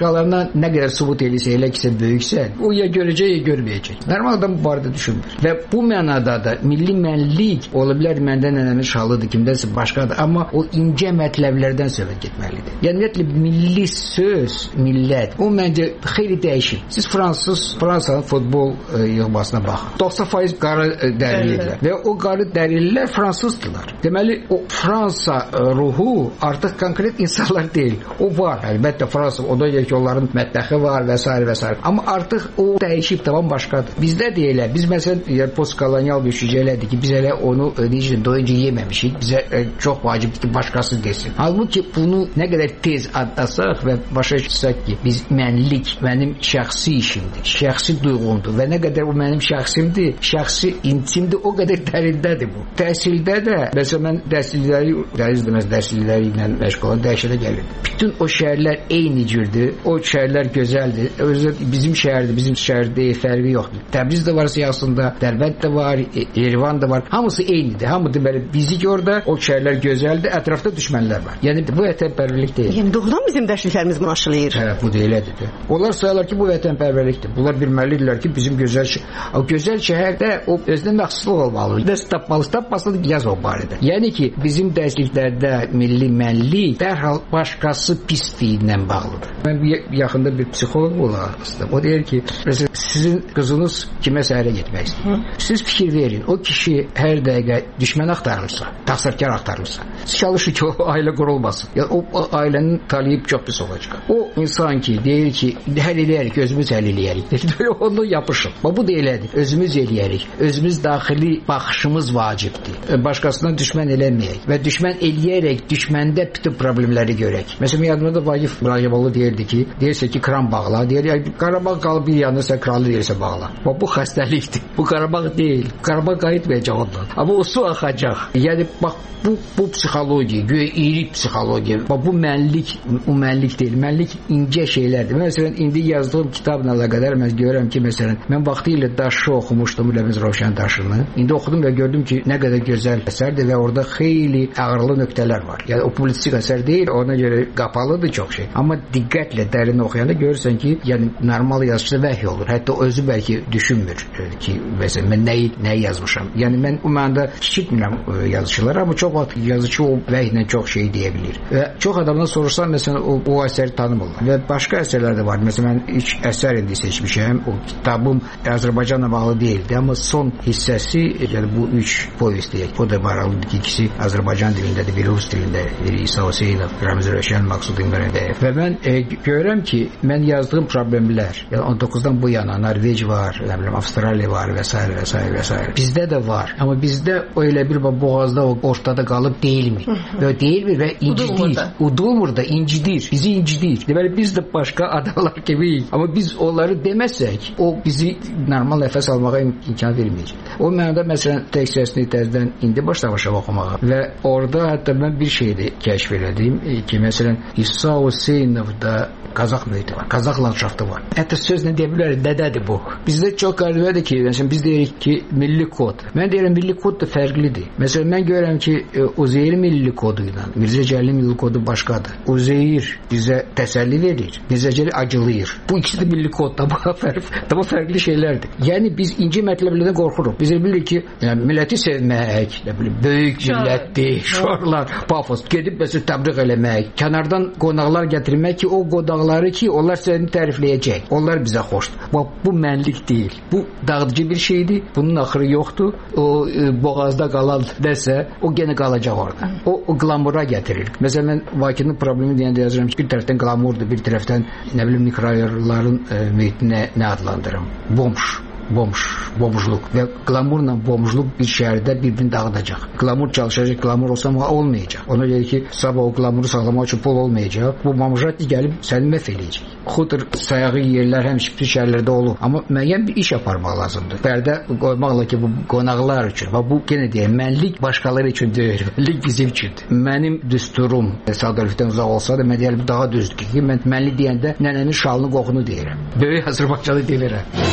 başqalarına nə qədər sübut eləyirsə, elə ki, sən böyüksən, o ya görəcək, ya görməyəcək. Normal adam bu barədə düşünmür. Və bu mənada da milli mənlik ola bilər məndən nənəmin şalıdır, kimdənsə başqadır, amma o incə mətləblərdən söhbət getməlidir. Yəni ümumiyyətlə milli söz, millət, o məncə xeyli dəyişib. Siz fransız, Fransanın futbol e, yığmasına baxın. doxsan faiz qara e, dərilidirlər və o qara dərililər fransızdılar. Deməli o Fransa e, ruhu artıq konkret insanlar deyil. O var. Əlbəttə Fransa o da ki, onların mətbəxi var və s. və s. Amma artıq o dəyişib tamam başqadır. Bizdə də elə. Biz məsələn yəni, postkolonial bir şey elədik ki, biz elə onu necə doyunca yeməmişik. Bizə e, çox vacibdir ki, başqası desin. Halbuki bunu nə qədər tez adlasaq və başa düşsək ki, biz mənlik mənim şəxsi işimdir, şəxsi duyğumdur və nə qədər o mənim şəxsimdir, şəxsi intimdir, o qədər dərindədir bu. Təhsildə də, məsələn mən dərslikləri, dərs deməz dərslikləri ilə məşğul olan dəhşətə gəlirdim. Bütün o şəhərlər eyni cürdür, o şəhərlər gözəldir. Özü bizim şəhərdir, bizim şəhərdə fərqi yoxdur. Təbriz də var siyasında, Dərbənd də var, Yerevan da var. Hamısı eynidir. Hamı deməli bizik orada, o şəhərlər gözəldir, ətrafda düşmənlər var. Yəni bu vətənpərvərlik deyil. Yəni doğrudan bizim dərsliklərimiz bunu aşılayır. Hə, bu da elədir. De. Onlar sayırlar ki, bu vətənpərvərlikdir. Bunlar bilməlidirlər ki, bizim gözəl şəhər, o gözəl şəhərdə o özünə məxsuslıq olmalıdır. Dərs tapmalı, tapmasın yaz o barədə. Yəni ki, bizim dərsliklərdə milli mənlik dərhal başqası pisliyilə bağlıdır. Mən yaxında bir psixoloq olaraq o deyir ki, məsələn, sizin qızınız kiməsə ərə getmək istəyir. Siz fikir verin, o kişi hər dəqiqə düşmən axtarırsa, təqsirkar axtarırsa, çalışır ki, o ailə qurulmasın. Yəni, o ailənin taliyib çox pis olacaq. O insan ki, deyir ki, həll eləyərik, özümüz həll eləyərik. Deyir, onu yapışın. Bu da elədir. Özümüz eləyərik. Özümüz daxili baxışımız vacibdir. Başqasına düşmən eləməyək və düşmən eləyərək düşməndə bütün problemləri görək. Məsələn, yadımda da Vagif Rajabalı deyirdi ki, deyirsə ki, kran bağla, deyir, Qarabağ qalıb bir yanında sən kralı deyirsə bağla. Bu xəstəlikdir. Bu Qarabağ deyil. Qarabağ qayıtmayacaq ondan. Amma o su axacaq. Yəni, bax, bu, bu psixologiya, göyə iri psixologiya, bax, bu mənlik, o mənlik deyil. Mənlik incə şeylərdir. Məsələn, indi yazdığım kitabla əlaqədar mən görürəm ki, məsələn, mən vaxtı ilə Daşı oxumuşdum, Ləmiz Rovşan Daşını. İndi oxudum və gördüm ki, nə qədər gözəl əsərdir və orada xeyli ağırlı nöqtələr var. Yəni, o publistik əsər deyil, ona görə qapalıdır çox şey. Amma diqqətlə, dərin oxuyanda görürsən ki, yəni, normal yazıcıda vəhy olur. Hətta özü bəlkə düşünmür ki, məsələn, mən nəyi, nəyi yazmışam. Yəni, mən o mənada kiçikmirəm yazıcılar, amma çox vaxt yazıcı o vəhlə çox şey deyə bilir. Və çox adamdan sorursan, məsələn, o, o əsəri tanımırlar. Və başqa əsərlər də var. Məsələn, mən ilk əsər indi seçmişəm. O kitabım Azərbaycanla bağlı deyildi, amma son hissəsi, yəni bu üç povest deyək. O da maraqlıdır ki, ikisi Azərbaycan dilindədir, biri rus dilindədir. Biri İsa Hüseynov, Ramiz Röşən, Maqsud İmrəndəyev. Və mən e, görürəm ki, mən yazdığım problemlər, yəni on doqquzdan bu yana Norveç var, nə bilim, Avstraliya var və s. və s. və s. Bizdə də var. Amma bizdə o elə bir boğazda o ortada qalıb deyilmir. Və deyilmir və incidir. Udulmur da, incidir. Bizi incidir. Deməli, biz də başqa adamlar kimiyik. Amma biz onları deməsək, o bizi normal nəfəs almağa imkan verməyəcək. O mənada, məsələn, tekstəsini təzdən indi başlamışam oxumağa. Və orada hətta mən bir şey də kəşf elədim ki, məsələn, İsa Hüseynovda Qazaq mühiti var, Qazaq landşaftı var. Hətta sözlə deyə bilərik, nədədir bu? Bizdə çox qəribədir ki, məsələn, biz deyirik ki, milli kod. Mən deyirəm, milli kod da fərqlidir. Məsələn, mən görürəm ki, Uzeyir milli kodu ilə Mirzə Cəlilin milli kodu başqadır. Uzeyir bizə təsəlli verir, Mirzə Cəlil acılayır. Bu ikisi də milli kod, da bu fərqli şeylərdir. Yəni, biz inci mətləblərdən qorxuruq. Biz bilirik ki, yəni, milləti sevmək, böyük millətdir, şuarlar, pafos, gedib məsələn, təbliğ eləmək, kənardan qonaqlar gətirmək ki, o qonaqları ki, onlar səni tərifləyəcək. Onlar bizə xoşdur. Bax, bu mənlik deyil. Bu dağıdıcı bir şeydir. Bunun axırı yoxdur. O e, boğazda qalan nəsə, o genə qalacaq orada. O, o glamura gətirir. Məsələn, mən Bakının problemi deyəndə yazıram ki, bir tərəfdən glamurdur, bir tərəfdən, nə bilim, mikroayarların e, mühitinə nə adlandırım? Bomş. Bomş, bomjluq və qlamurla bomjluq bir şəhərdə bir-birini dağıdacaq. Qlamur çalışacaq, qlamur olsa amma olmayacaq. Ona görə ki, sabah o qlamuru sağlamaq üçün pul olmayacaq. Bu mamujat gəlib səni məhv eləyəcək. Xudur sayağı yerlər həmişə bütün şəhərlərdə olur. Amma müəyyən bir iş aparmaq lazımdır. Pərdə qoymaqla ki, bu qonaqlar üçün. Və bu yenə deyək, mənlik başqaları üçün deyil. Mənlik bizim üçündür. Mənim düsturum sadəlifdən uzaq olsa da mən deyirəm daha düzdür ki, mən mənlik deyəndə nənənin şalını qoxunu deyirəm. Böyük Azərbaycanı deyirəm.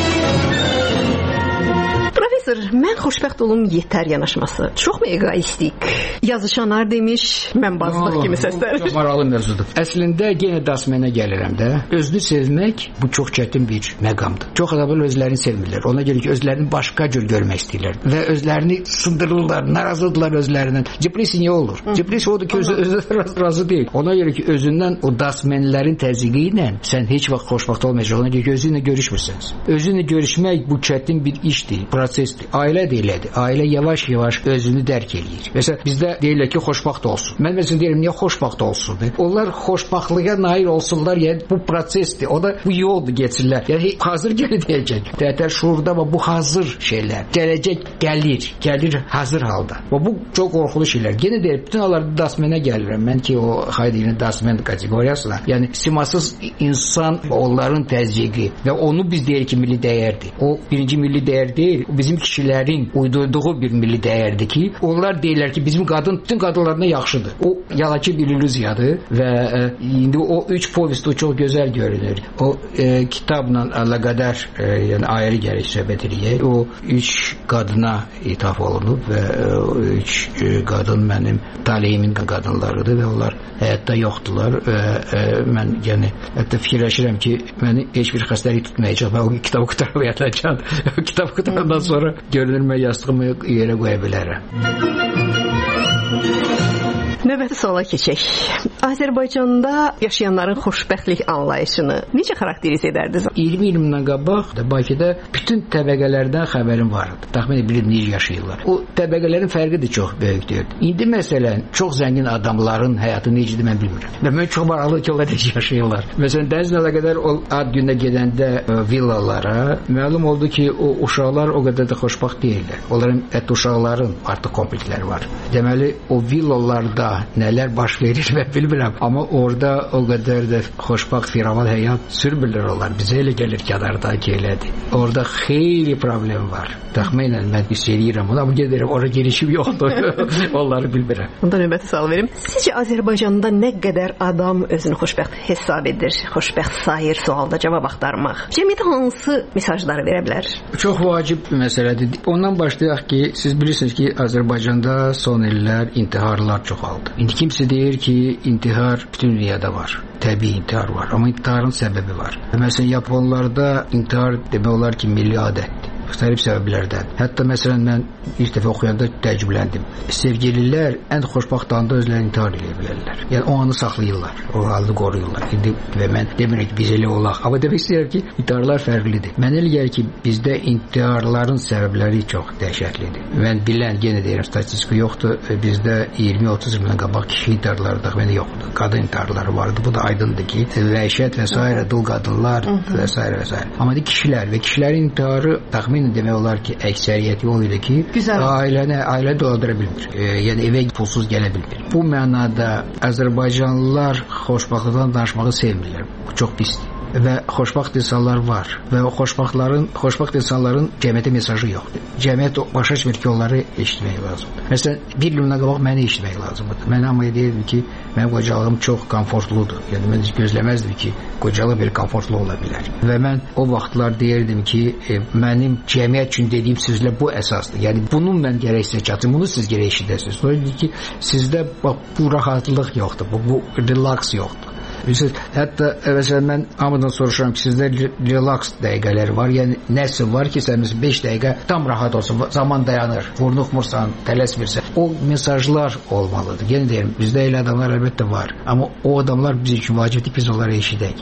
Mən xoşbəxt olum yetər yanaşması. Çoxmu egoistik? yazışanlar demiş, mən bazlıq kimi səslənir. Çox maraqlı mövzudur. Əslində yenə dasmənə gəlirəm də. Özünü sevmək bu çox çətin bir məqamdır. Çox adamlar özlərini sevmirlər. Ona görə ki, özlərini başqa cür görmək istəyirlər və özlərini sındırırlar, narazıdırlar özlərindən. Depressiya niyə olur? Depressiya odur ki, özü, özü razı deyil. Ona görə ki, özündən o dasmenlərin təzyiqi ilə sən heç vaxt xoşbəxt olmayacaq. Ona görə ki, özünlə görüşmürsünüz. Özünlə görüşmək bu çətin bir işdir, prosesdir. Ailə də elədir. Ailə yavaş-yavaş özünü dərk eləyir. Məsələn, bizdə deyirlər ki, xoşbəxt olsun. Mən məsələn deyirəm, niyə xoşbəxt olsun? Onlar xoşbəxtliyə nail olsunlar, yəni bu prosesdir. O da bu yoldur geçirlər. Yəni hazır gələcək. Tətər şuurda və bu hazır şeylər. Gələcək gəlir, gəlir hazır halda. Və bu çox qorxulu şeylər. Yenə deyirəm, bütün onlarda dasmenə gəlirəm. Mən ki, o Haydinin dasmen kateqoriyasına, yəni simasız insan onların təzyiqi və onu biz deyirik ki, milli dəyərdir. O birinci milli dəyər deyil, o bizim kişilərin uydurduğu bir milli dəyərdir ki, onlar deyirlər ki, bizim qadın bütün qadınlarına yaxşıdır. O yalaki bir illüziyadır və e, indi o üç povest o çox gözəl görünür. O e, kitabla əlaqədar e, yəni ayrı gərək söhbət eləyək. O üç qadına ithaf olunub və e, o üç e, qadın mənim taleyimin qadınlarıdır və onlar həyatda yoxdular və e, mən yəni hətta fikirləşirəm ki, məni heç bir xəstəlik tutmayacaq və o kitabı qutarıb yatacaq. O kitabı qutarandan sonra görünür mən yastığımı yerə qoya bilərəm. Növbəti suala keçək. Azərbaycanda yaşayanların xoşbəxtlik anlayışını necə xarakterize edərdiniz? iyirmi ildən qabaq da Bakıda bütün təbəqələrdən xəbərim vardı. Təxmin edirəm necə yaşayırlar. O təbəqələrin fərqi də çox böyükdür. İndi məsələn çox zəngin adamların həyatı necədir mən bilmirəm. Və mən çox maraqlı ki, onlar necə yaşayırlar. Məsələn dənizlə əlaqədar o ad günə gedəndə ə, villalara məlum oldu ki, o uşaqlar o qədər də xoşbəxt deyillər. Onların ət uşaqların artıq kompleksləri var. Deməli o villalarda nələr baş verir mən bilmirəm. Amma orada o qədər də xoşbəxt firavan həyat sürmürlər onlar. Bizə elə gəlir kənarda ki, elədir. Orada xeyli problem var. Təxminən mən hiss edirəm. Amma gedirəm, ora girişim yoxdur. Onları bilmirəm. Ondan növbəti sual verim. Sizcə Azərbaycanda nə qədər adam özünü xoşbəxt hesab edir, xoşbəxt sayır sualda cavab axtarmaq? Cəmiyyətə hansı mesajları verə bilər? Çox vacib bir məsələdir. Ondan başlayaq ki, siz bilirsiniz ki, Azərbaycanda son illər intiharlar çoxaldı. İndi kimsə deyir ki, intihar bütün dünyada var. Təbii intihar var. Amma intiharın səbəbi var. Məsələn, Yaponlarda intihar demək olar ki, milli adətdir. Müxtəlif səbəblərdən. Hətta məsələn mən ilk dəfə oxuyanda təəccübləndim. Sevgililər ən xoşbəxt anda özlərini intihar edə bilərlər. Yəni o anı saxlayırlar, o anı qoruyurlar. İndi və mən demirəm ki, biz elə olaq. Amma demək istəyirəm ki, intiharlar fərqlidir. Mənə elə gəlir ki, bizdə intiharların səbəbləri çox dəhşətlidir. Mən bilən, yenə deyirəm, statistika yoxdur. Bizdə iyirmi otuz ildən qabaq kişi intiharları da mənə yoxdur. Qadın intiharları vardı. Bu da aydındır ki, vəhşət və s. dul qadınlar və s. və s. Amma də kişilər və kişilərin intiharı təxmin demək olar ki, əksəriyyəti o idi ki, ailəni ailə dolandıra bilmir. E, yəni evə pulsuz gələ bilmir. Bu mənada Azərbaycanlılar xoşbəxtlikdən danışmağı sevmirlər. Bu çox pisdir. Və xoşbəxt insanlar var və o xoşbəxtlərin xoşbəxt insanların cəmiyyətə mesajı yoxdur. Cəmiyyət başa düşmür ki, onları eşitmək lazımdır. Məsələn, bir ildən qabaq məni eşitmək lazımdır. Mən amma deyirdim ki, mənim qocalığım çox komfortludur. Yəni mən gözləməzdim ki, qocalıq bir komfortlu ola bilər. Və mən o vaxtlar deyirdim ki, e, mənim cəmiyyət üçün dediyim sözlər bu əsasdır. Yəni bunun mən gərək sizə çatım, bunu siz gərək eşidəsiniz. O dedi ki, sizdə bax bu rahatlıq yoxdur, bu, bu relax yoxdur. Bilirsiniz, hətta məsələn mən hamıdan soruşuram ki, sizdə relax dəqiqələri var, yəni nəsə var ki, sən beş dəqiqə tam rahat olsun, zaman dayanır, vurnuxmursan, tələsmirsən. O mesajlar olmalıdır. Yenə deyirəm, bizdə elə adamlar əlbəttə var, amma o adamlar bizim üçün vacibdir, biz onları eşidək.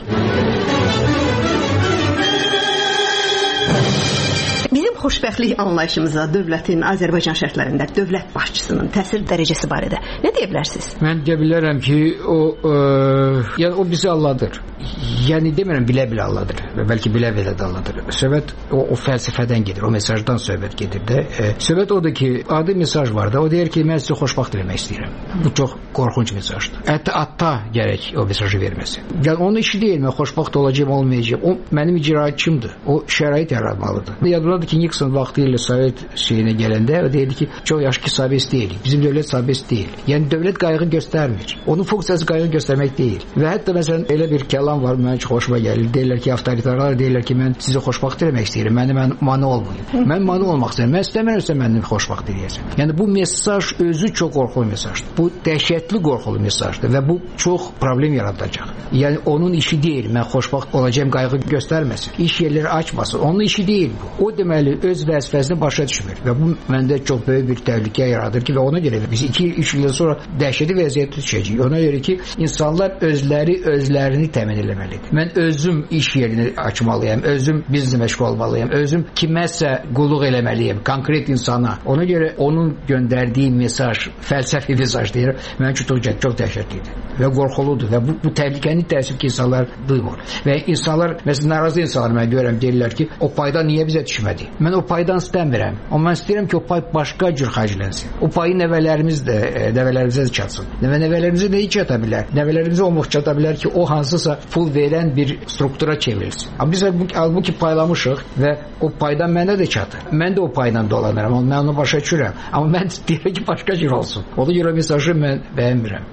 Bizim xoşbəxtlik anlayışımıza dövlətin Azərbaycan şərtlərində dövlət başçısının təsir dərəcəsi barədə nə deyə bilərsiniz? Mən deyə bilərəm ki, o ə, yəni o bizi alladır. Yəni demirəm bilə-bilə alladır və bəlkə bilə-bilə də alladır. Söhbət o, o fəlsəfədən gedir, o mesajdan söhbət gedir də. E, söhbət odur ki, adi mesaj var da, o deyir ki, mən sizə xoşbəxt eləmək istəyirəm. Bu çox qorxunc mesajdır. Hətta ata gərək o mesajı verməsin. Yəni onun işi deyil, mən xoşbəxt olacağım, olmayacağım. O mənim icraçımdır. O şərait yaratmalıdır. Ya Yadımdadır ki Nixon vaxtilə Sovet şeyinə gələndə o deyirdi ki, çox yaxşı ki sabit deyil. Bizim dövlət sabit deyil. Yəni dövlət qayğı göstərmir. Onun funksiyası qayğı göstərmək deyil. Və hətta məsələn elə bir kəlam var, mənim çox xoşuma gəlir. Deyirlər ki, avtoritarlar deyirlər ki, mən sizi xoşbəxt eləmək istəyirəm. Məni mən mane olmayın. Mən mane olmaq istəyirəm. Mən istəmirəmsə məni xoşbəxt eləyəcəm. Yəni bu mesaj özü çox qorxulu mesajdır. Bu dəhşətli qorxulu mesajdır və bu çox problem yaradacaq. Yəni onun işi deyil. Mən xoşbəxt olacağam qayğı göstərməsin. İş yerləri açmasın. Onun işi deyil bu. O deməli öz vəzifəsini başa düşmür və bu məndə çox böyük bir təhlükə yaradır ki, və ona görə biz iki üç il sonra dəhşətli vəziyyətə düşəcəyik. Ona görə ki, insanlar özləri özlərini təmin etməlidir. Mən özüm iş yerini açmalıyam, özüm bizneslə məşğul olmalıyam, özüm kiməsə qulluq eləməliyəm, konkret insana. Ona görə onun göndərdiyi mesaj, fəlsəfi mesaj deyir, mənim üçün çox, çox dəhşətlidir və qorxuludur və bu, bu təhlükəni təəssüf ki, insanlar duymur. Və insanlar, məsələn, narazı insanlar mən görürəm, deyirlər ki, o paydan niyə bizə düşmədi? Mən o paydan istəmirəm. Amma mən istəyirəm ki, o pay başqa cür xərclənsin. O payı nəvələrimiz də, nəvələrimizə də çatsın. Və nəvələrimizə də hiç çata bilər. Nəvələrimizə o muht çata bilər ki, o hansısa pul verən bir struktura çevrilsin. Amma biz halbuki paylamışıq və o paydan mənə də çatır. Mən də o paydan dolanıram, amma mən onu başa düşürəm. Amma mən deyirəm ki, başqa cür olsun. Ona görə mesajı mən bəyənmirəm.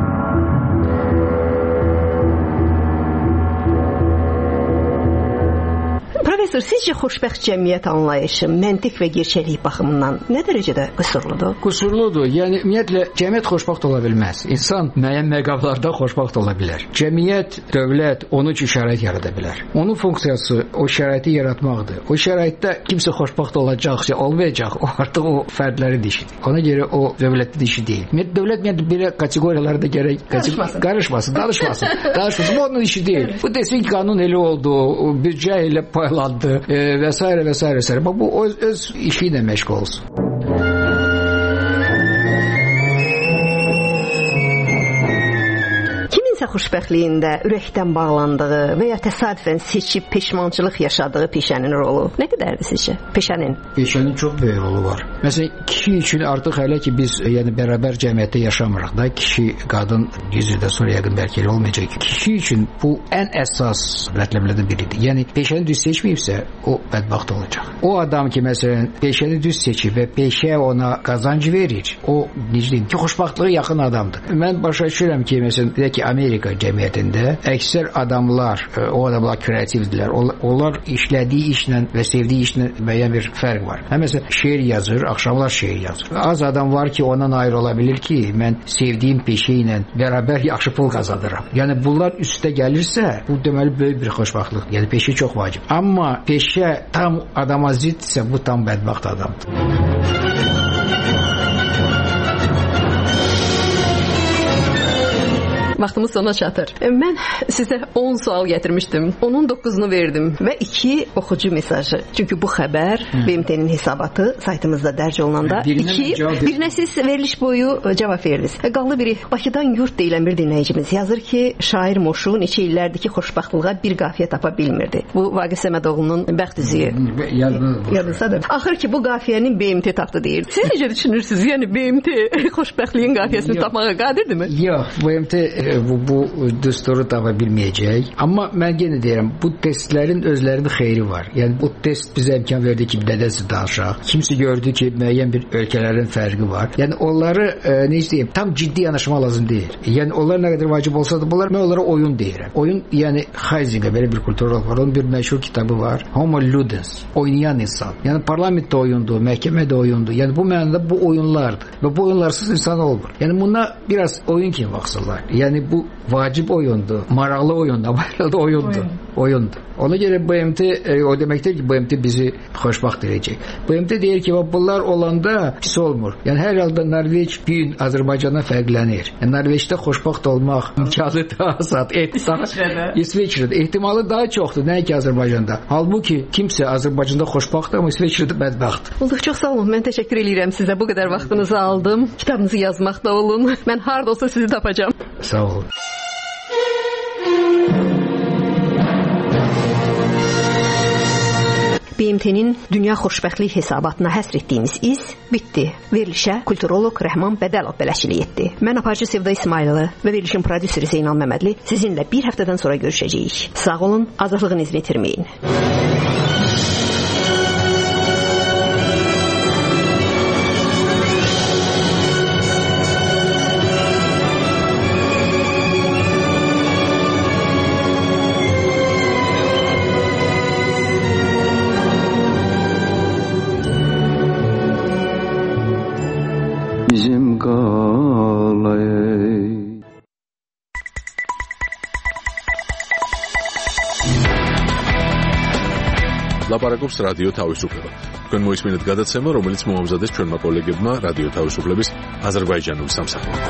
Professor, sizcə xoşbəxt cəmiyyət anlayışı məntiq və gerçəklik baxımından nə dərəcədə qüsurludur? Qüsurludur. Yəni ümumiyyətlə cəmiyyət xoşbəxt ola bilməz. İnsan müəyyən məqamlarda xoşbəxt ola bilər. Cəmiyyət, dövlət onun üçün şərait yarada bilər. Onun funksiyası o şəraiti yaratmaqdır. O şəraitdə kimsə xoşbəxt olacaqsa, olmayacaq, o artıq o fərdlərin işidir. Ona görə o dövlətin işi deyil. Ümumiyyətlə dövlət ümumiyyətlə belə kateqoriyalarda gərək qarışmasın, qarışmasın, danışmasın. Danışmasın. Bu onun işi deyil. Bu desin ki, qanun elə oldu, büdcə ilə paylandı e, və s. və s. və s. Bu öz, öz işi ilə məşğul olsun. Kiminsə xoşbəxtliyində ürəkdən bağlandığı və ya təsadüfən seçib peşmançılıq yaşadığı peşənin rolu nə qədərdir sizcə? Peşənin? Peşənin çox böyük rolu var. Məsələn, kişi üçün artıq hələ ki biz yəni bərabər cəmiyyətdə yaşamırıq da, kişi, qadın yüz ildən sonra yəqin bəlkə elə olmayacaq. Kişi üçün bu ən əsas mətləblərdən biridir. Yəni peşəni düz seçməyibsə, o bədbəxt olacaq. O adam ki, məsələn, peşəni düz seçib və peşə ona qazanc verir, o necə deyim ki, xoşbəxtliyə yaxın adamdır. Mən başa düşürəm ki, məsələn, deyək ki, Amerika cəmiyyətində əksər adamlar, o adamlar kreativdirlər. Onlar işlədiyi işlə və sevdiyi işlə müəyyən bir fərq var. Hə, məsələn, şeir yazır, axşamlar şeir yazır. Az adam var ki, ondan ayrı ola bilir ki, mən sevdiyim peşə ilə bərabər yaxşı pul qazanıram. Yəni bunlar üstə gəlirsə, bu deməli böyük bir xoşbəxtlikdir. Yəni peşə çox vacib. Amma peşə tam adama ziddirsə, bu tam bədbəxt adamdır. Vaxtımız sona çatır. Mən sizə on sual gətirmişdim. Onun doqquzunu verdim və iki oxucu mesajı. Çünki bu xəbər B M T-nin hesabatı saytımızda dərc olunanda iki, birinə siz veriliş boyu cavab verdiniz. Qaldı biri, Bakıdan Yurt deyilən bir dinləyicimiz yazır ki, şair Moşu neçə illərdir ki, xoşbəxtlığa bir qafiyə tapa bilmirdi. Bu Vaqif Səmədoğlu'nun bəxt üzüyü. Yadınızdadır. Axır ki, bu qafiyənin B M T tapdı deyir. Siz necə düşünürsünüz? Yəni B M T xoşbəxtliyin qafiyəsini tapmağa qadirdirmi? Yox, B M T bu, bu düsturu tapa bilməyəcək. Amma mən yenə deyirəm, bu testlərin özlərinin xeyri var. Yəni bu test bizə imkan verdi ki, nədənsə danışaq. Kimsə gördü ki, müəyyən bir ölkələrin fərqi var. Yəni onları e, nə istəyim, tam ciddi yanaşma lazım deyil. Yəni onlar nə qədər vacib olsa da bunlar, mən onlara oyun deyirəm. Oyun, yəni Heisinga belə bir kulturolog var. Onun bir məşhur kitabı var. Homo ludens, oynayan insan. Yəni parlamentdə oyundur, məhkəmədə oyundur. Yəni bu mənada bu oyunlardır. Və bu oyunlarsız insan olmur. Yəni buna biraz oyun kimi baxsınlar. Yəni bu vacib oyundur, maraqlı oyundur, amma da oyundur. Oyun. Oyundur. Ona görə B M T e, o deməkdir ki, B M T bizi xoşbəxt edəcək. B M T deyir ki, bunlar olanda pis olmur. Yəni hər halda Norveç bir gün Azərbaycandan fərqlənir. Yəni Norveçdə xoşbəxt olmaq imkanı daha azad. İsveçrədə. İsveçrədə ehtimalı daha çoxdur, nəinki Azərbaycanda. Halbuki kimsə Azərbaycanda xoşbəxtdir, amma İsveçrədə bədbəxtdir. Olduq, çox sağ olun. Mən təşəkkür edirəm sizə. Bu qədər vaxtınızı aldım. Kitabınızı yazmaqda olun. Mən harda olsa sizi tapacağam. Sağ olun. B M T-nin dünya xoşbəxtlik hesabatına həsr etdiyimiz iz bitdi. Verilişə kulturolog Rəhman Bədəlov bələdçilik etdi. Mən aparıcı Sevda İsmayılı və verilişin prodüseri Zeynal Məmmədli sizinlə bir həftədən sonra görüşəcəyik. Sağ olun, azadlığınızı itirməyin. ლაპარაკობს რადიო თავისუფლება. თქვენ მოისმინეთ გადაცემა, რომელიც მოამზადეს ჩვენმა კოლეგებმა რადიო თავისუფლების აზერბაიჯანულ სამსახურში.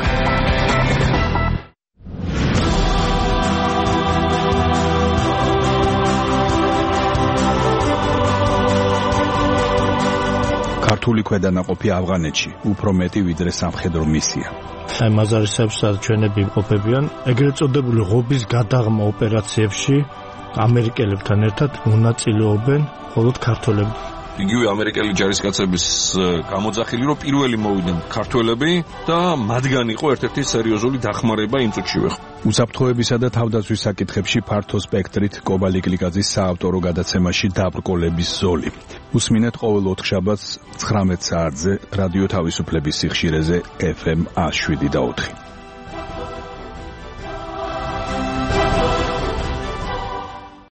ქართული ქვედანაყოფი ავღანეთში უფრო მეტი ვიდრე სამხედრო მისია. აი მაზარისებს ჩვენები ყოფებიან ეგრეთ წოდებული ღობის გადაღმა ოპერაციებში ამერიკელებთან ერთად მონაწილეობენ მხოლოდ ქართველები. იგივე ამერიკელი ჯარისკაცების გამოძახილი რომ პირველი მოვიდნენ ქართველები და მათგან იყო ერთ-ერთი სერიოზული დახმარება იმ წუთშივე. უსაფრთხოებისა და თავდაცვის საკითხებში ფართო სპექტრით კობალი კლიკაძის საავტორო გადაცემაში დაბრკოლების ზოლი. უსმინეთ ყოველ ოთხშაბათს ცხრამეტ საათზე რადიო თავისუფლების სიხშირეზე ეფ ემ ათს შვიდი და ოთხი.